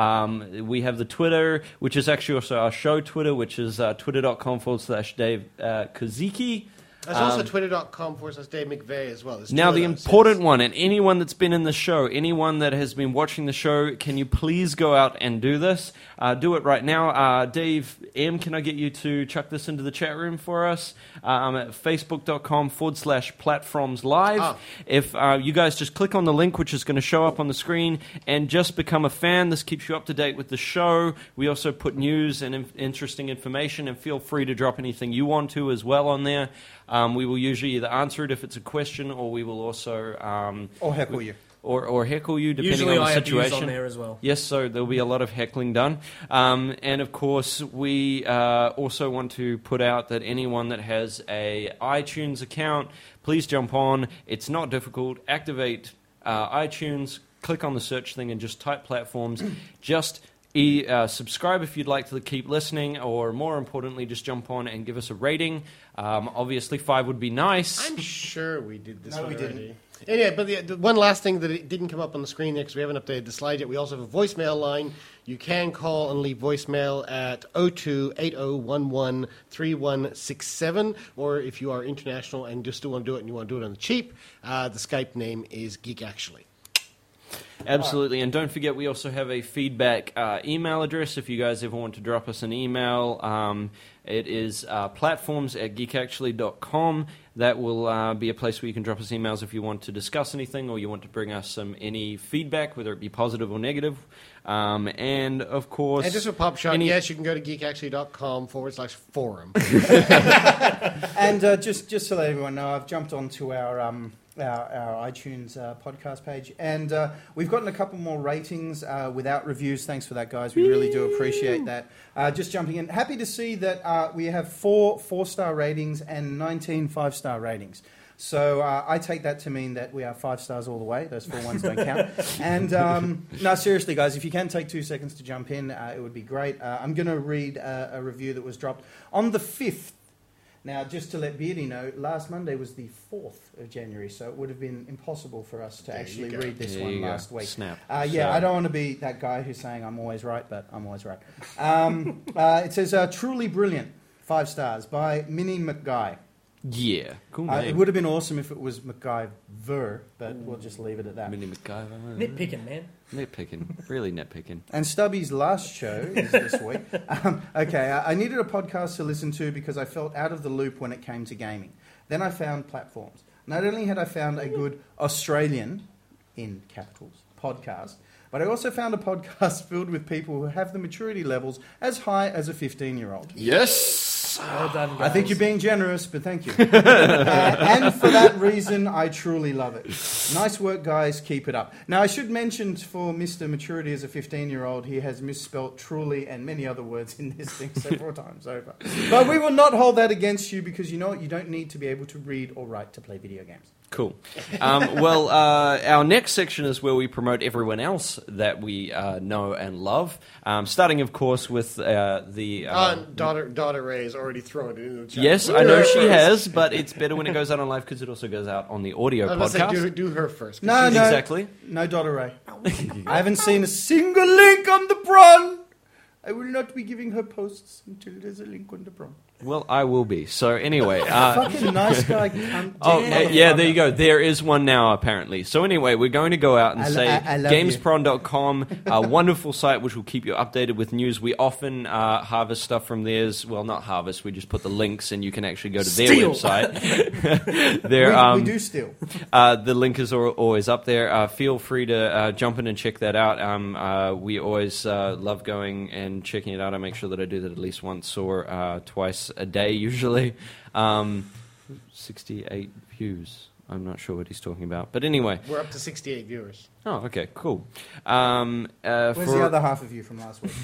Um, we have the Twitter, which is actually also our show Twitter, which is uh, twitter.com forward slash Dave uh, Kozicki. There's also twitter.com forward slash Dave McVeigh as well. There's Now, two the of those, important yes. one, and anyone that's been in the show, anyone that has been watching the show, can you please go out and do this? Uh, do it right now. Uh, Dave M, can I get you to chuck this into the chat room for us? Um, at facebook.com forward slash platforms live. Ah. If uh, you guys just click on the link, which is going to show up on the screen, and just become a fan, this keeps you up to date with the show. We also put news and in- interesting information, and feel free to drop anything you want to as well on there. Um, we will usually either answer it if it's a question, or we will also um, Or heckle you. or, or heckle you depending Usually on the I have views situation. on there as well. Yes, so there'll be a lot of heckling done. Um, and of course, we uh, also want to put out that anyone that has a iTunes account, please jump on. It's not difficult. Activate uh, iTunes, click on the search thing, and just type platforms. Just E, uh, subscribe if you'd like to keep listening, or more importantly, just jump on and give us a rating. Um, obviously, five would be nice. I'm sure we did this No, one we already. didn't. Anyway, but the, the one last thing that it didn't come up on the screen there because we haven't updated the slide yet, we also have a voicemail line. You can call and leave voicemail at oh two eight oh one one three one six seven, or if you are international and just still want to do it and you want to do it on the cheap, uh, the Skype name is Geek Actually. Absolutely, and don't forget we also have a feedback uh, email address if you guys ever want to drop us an email. Um, it is uh, platforms at geek actually dot com. That will uh, be a place where you can drop us emails if you want to discuss anything or you want to bring us some any feedback, whether it be positive or negative. Um, and, of course... And just for Pop Shot, any- yes, you can go to geekactually.com forward slash forum. And uh, just just to let everyone know, I've jumped onto our um, our, our iTunes uh, podcast page, and uh, we've gotten a couple more ratings uh, without reviews. Thanks for that, guys. We really do appreciate that. Uh, just jumping in, happy to see that uh, we have four four star ratings and nineteen five star ratings. So uh, I take that to mean that we are five stars all the way. Those four ones don't count. And um, no, seriously, guys, if you can take two seconds to jump in, uh, it would be great. Uh, I'm going to read uh, a review that was dropped on the fifth. Now, just to let Beardy know, last Monday was the fourth of January, so it would have been impossible for us to There you actually go. read this There one you go. last week. Snap. Uh, yeah, So- I don't want to be that guy who's saying I'm always right, but I'm always right. Um, uh, it says, uh, truly brilliant, five stars, by Minnie McGuy. Yeah, cool Uh, name. it would have been awesome if it was MacGyver, but we'll just leave it at that. Mini MacGyver. Nitpicking, man. Nitpicking. Really nitpicking. And Stubby's last show is this week. Um, okay, I, I needed a podcast to listen to because I felt out of the loop when it came to gaming. Then I found platforms. Not only had I found a good Australian, in capitals, podcast, but I also found a podcast filled with people who have the maturity levels as high as a fifteen-year-old. Yes! Well done, guys. I think you're being generous, but thank you. uh, and for that reason, I truly love it. Nice work, guys. Keep it up. Now, I should mention for Mister Maturity as a fifteen-year-old, he has misspelt truly and many other words in this thing several times over. But we will not hold that against you because you know what? You don't need to be able to read or write to play video games. Cool. Um, well, uh, our next section is where we promote everyone else that we uh, know and love. Um, starting, of course, with uh, the. Uh, Uh, daughter, daughter Ray has already thrown it into the chat. yes, I know she has, but it's better when it goes out on live because it also goes out on the audio I was podcast. going to say, do, do her first. 'cause No, she's- no. Exactly. No Dotto Ray. I haven't seen a single link on the prawn. I will not be giving her posts until there's a link on the prawn. Well, I will be. So anyway, uh, Fucking nice guy. Cunt. oh Damn. uh, yeah, there you go. There is one now apparently. So anyway, we're going to go out and I lo- say I- I love you. gamespron dot com, a wonderful site which will keep you updated with news. We often uh, harvest stuff from theirs. Well, not harvest. We just put the links, and you can actually go to their Steal. website. Their, We, um, we do still. Uh, the link is al- always up there. Uh, feel free to uh, jump in and check that out. Um, uh, we always uh, love going and checking it out. I make sure that I do that at least once or uh, twice a day, usually. Um, sixty-eight views. I'm not sure what he's talking about. But anyway. We're up to sixty-eight viewers. Oh, okay, cool. Um, uh, Where's for, the other half of you from last week?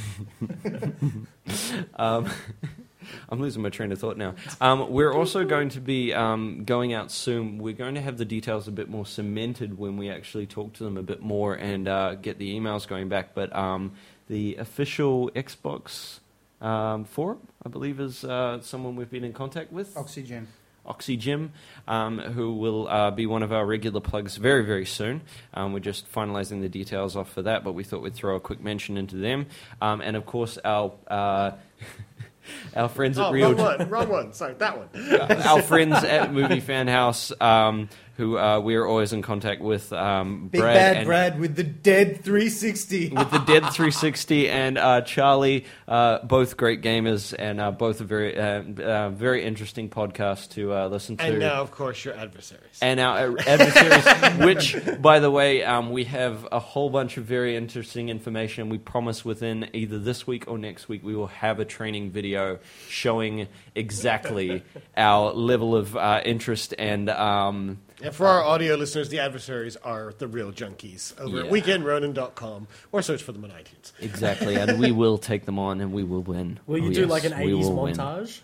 Um, I'm losing my train of thought now. Um, we're also going to be um, going out soon. We're going to have the details a bit more cemented when we actually talk to them a bit more and uh, get the emails going back. But um, the official Xbox um, forum, I believe, is uh, someone we've been in contact with. Oxygen. Oxygen, um, who will uh, be one of our regular plugs very, very soon. Um, we're just finalising the details off for that, but we thought we'd throw a quick mention into them. Um, and, of course, our... Uh, Our friends at Oh, Real wrong one, wrong one. Sorry, that one. our friends at Movie Fan House, um, who uh, we're always in contact with, um, Big Brad Bad and Brad with the dead three sixty. with the Dead three sixty and uh, Charlie, uh, both great gamers and uh, both a very, uh, uh, very interesting podcast to uh, listen to. And now, of course, your adversaries. And our adversaries, which, by the way, um, we have a whole bunch of very interesting information. We promise within either this week or next week we will have a training video showing exactly our level of uh, interest and... Um, Yeah, for our audio listeners, the adversaries are the real junkies over Yeah. at weekend ronin dot com or search for them on iTunes. exactly, and we will take them on and we will win. Will you Oh, do yes, like an we eighties will win. montage?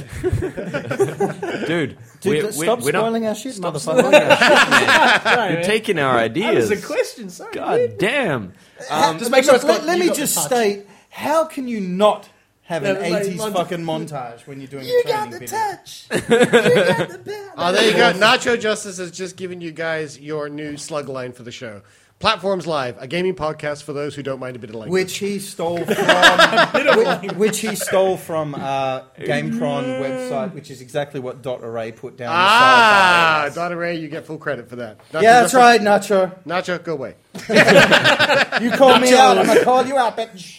Dude, Dude, we're, stop we're, we're not... spoiling our shit, Stop motherfucker. spoiling our shit, man. Sorry, You're man. taking our That ideas. was a question, sorry. God damn. Um, Just make sure it's let, got- let you me got the just touch. state, how can you not have an Yeah, like, eighties like- fucking montage when you're doing You a training got the video? touch. You got the bell. Oh, there you go. Nacho Justice has just given you guys your new slug line for the show. Platforms Live, a gaming podcast for those who don't mind a bit of language. Which he stole from, which, which he stole from uh, GamePron website, which is exactly what Dot Array put down. Ah, the sidebar. Donna Ray, you get full credit for that. Nacho Yeah, that's Justice- right, Nacho. Nacho, go away. You call me out, I'm gonna call you out, bitch.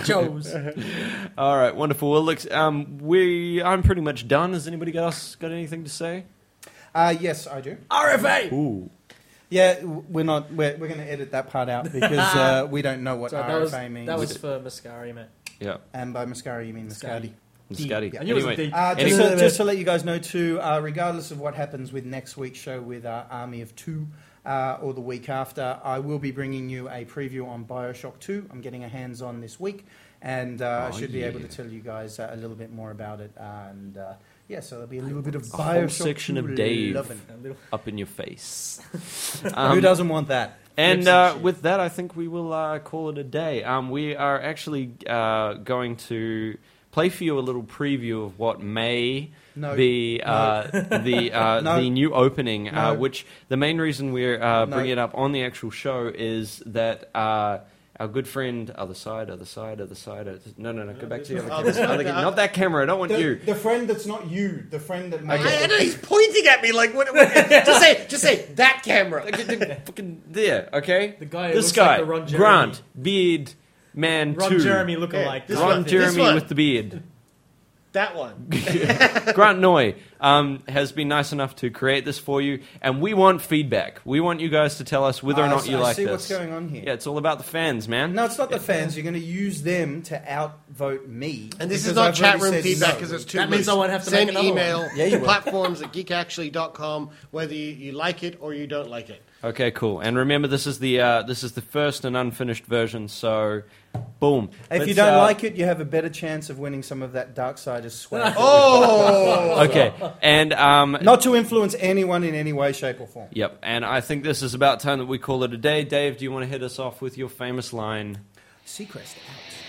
Nachos. all right, wonderful. Well, look, um, we I'm pretty much done. Has anybody else got anything to say? Uh, yes, I do. R F A. Ooh. Yeah, we're not. We're, we're going to edit that part out because uh, we don't know what So that R F was, A means. that was for Mascari, mate. Yeah. And by mascara, you mean mascati. Scotty. Yeah. I knew it was a Anyway, D. Uh, Any- just, to, just to let you guys know, too, uh, regardless of what happens with next week's show with uh, Army of Two uh, or the week after, I will be bringing you a preview on Bioshock two. I'm getting a hands-on this week, and uh, Oh, I should be yeah. able to tell you guys uh, a little bit more about it. Uh, and uh, yeah, so there'll be a little bit of a whole Bioshock section two of Dave loving. up in your face. Who Um, doesn't want that? And Lips and uh, shit. with that, I think we will uh, call it a day. Um, we are actually uh, going to play for you a little preview of what may No. be uh, the uh, No. the new opening. Uh, No. which the main reason we're uh, No. bringing it up on the actual show is that. Uh, our good friend, other side, other side, other side. Other, no, no, no. Go back to the other Oh, camera. this one. Other ca- Not that camera. I don't want The, you. the friend that's not you, the friend that made I, I know he's pointing at me like, what, what, just say, just say that camera. Fucking there, okay. The guy who this looks guy, like the Ron Jeremy. Grant, beard, man, Ron two. Jeremy lookalike. This Ron one, this Jeremy one. with the beard. That one. Grant Noy um, has been nice enough to create this for you, and we want feedback. We want you guys to tell us whether or I not see- you I like see this. what's going on here. Yeah, it's all about the fans, man. No, it's not the fans. You're going to use them to outvote me. And this because is not I've chat already room said feedback no. because it's too That means loose. I won't have to Send make another email one. Yeah, you to will. platforms at geek actually dot com whether you, you like it or you don't like it. Okay, cool. And remember, this is the uh, this is the first and unfinished version. So, boom. If Let's, you don't uh, like it, you have a better chance of winning some of that Darksiders swag. Oh! okay, and um, Not to influence anyone in any way, shape, or form. yep. And I think this is about time that we call it a day. Dave, do you want to hit us off with your famous line? Seacrest out.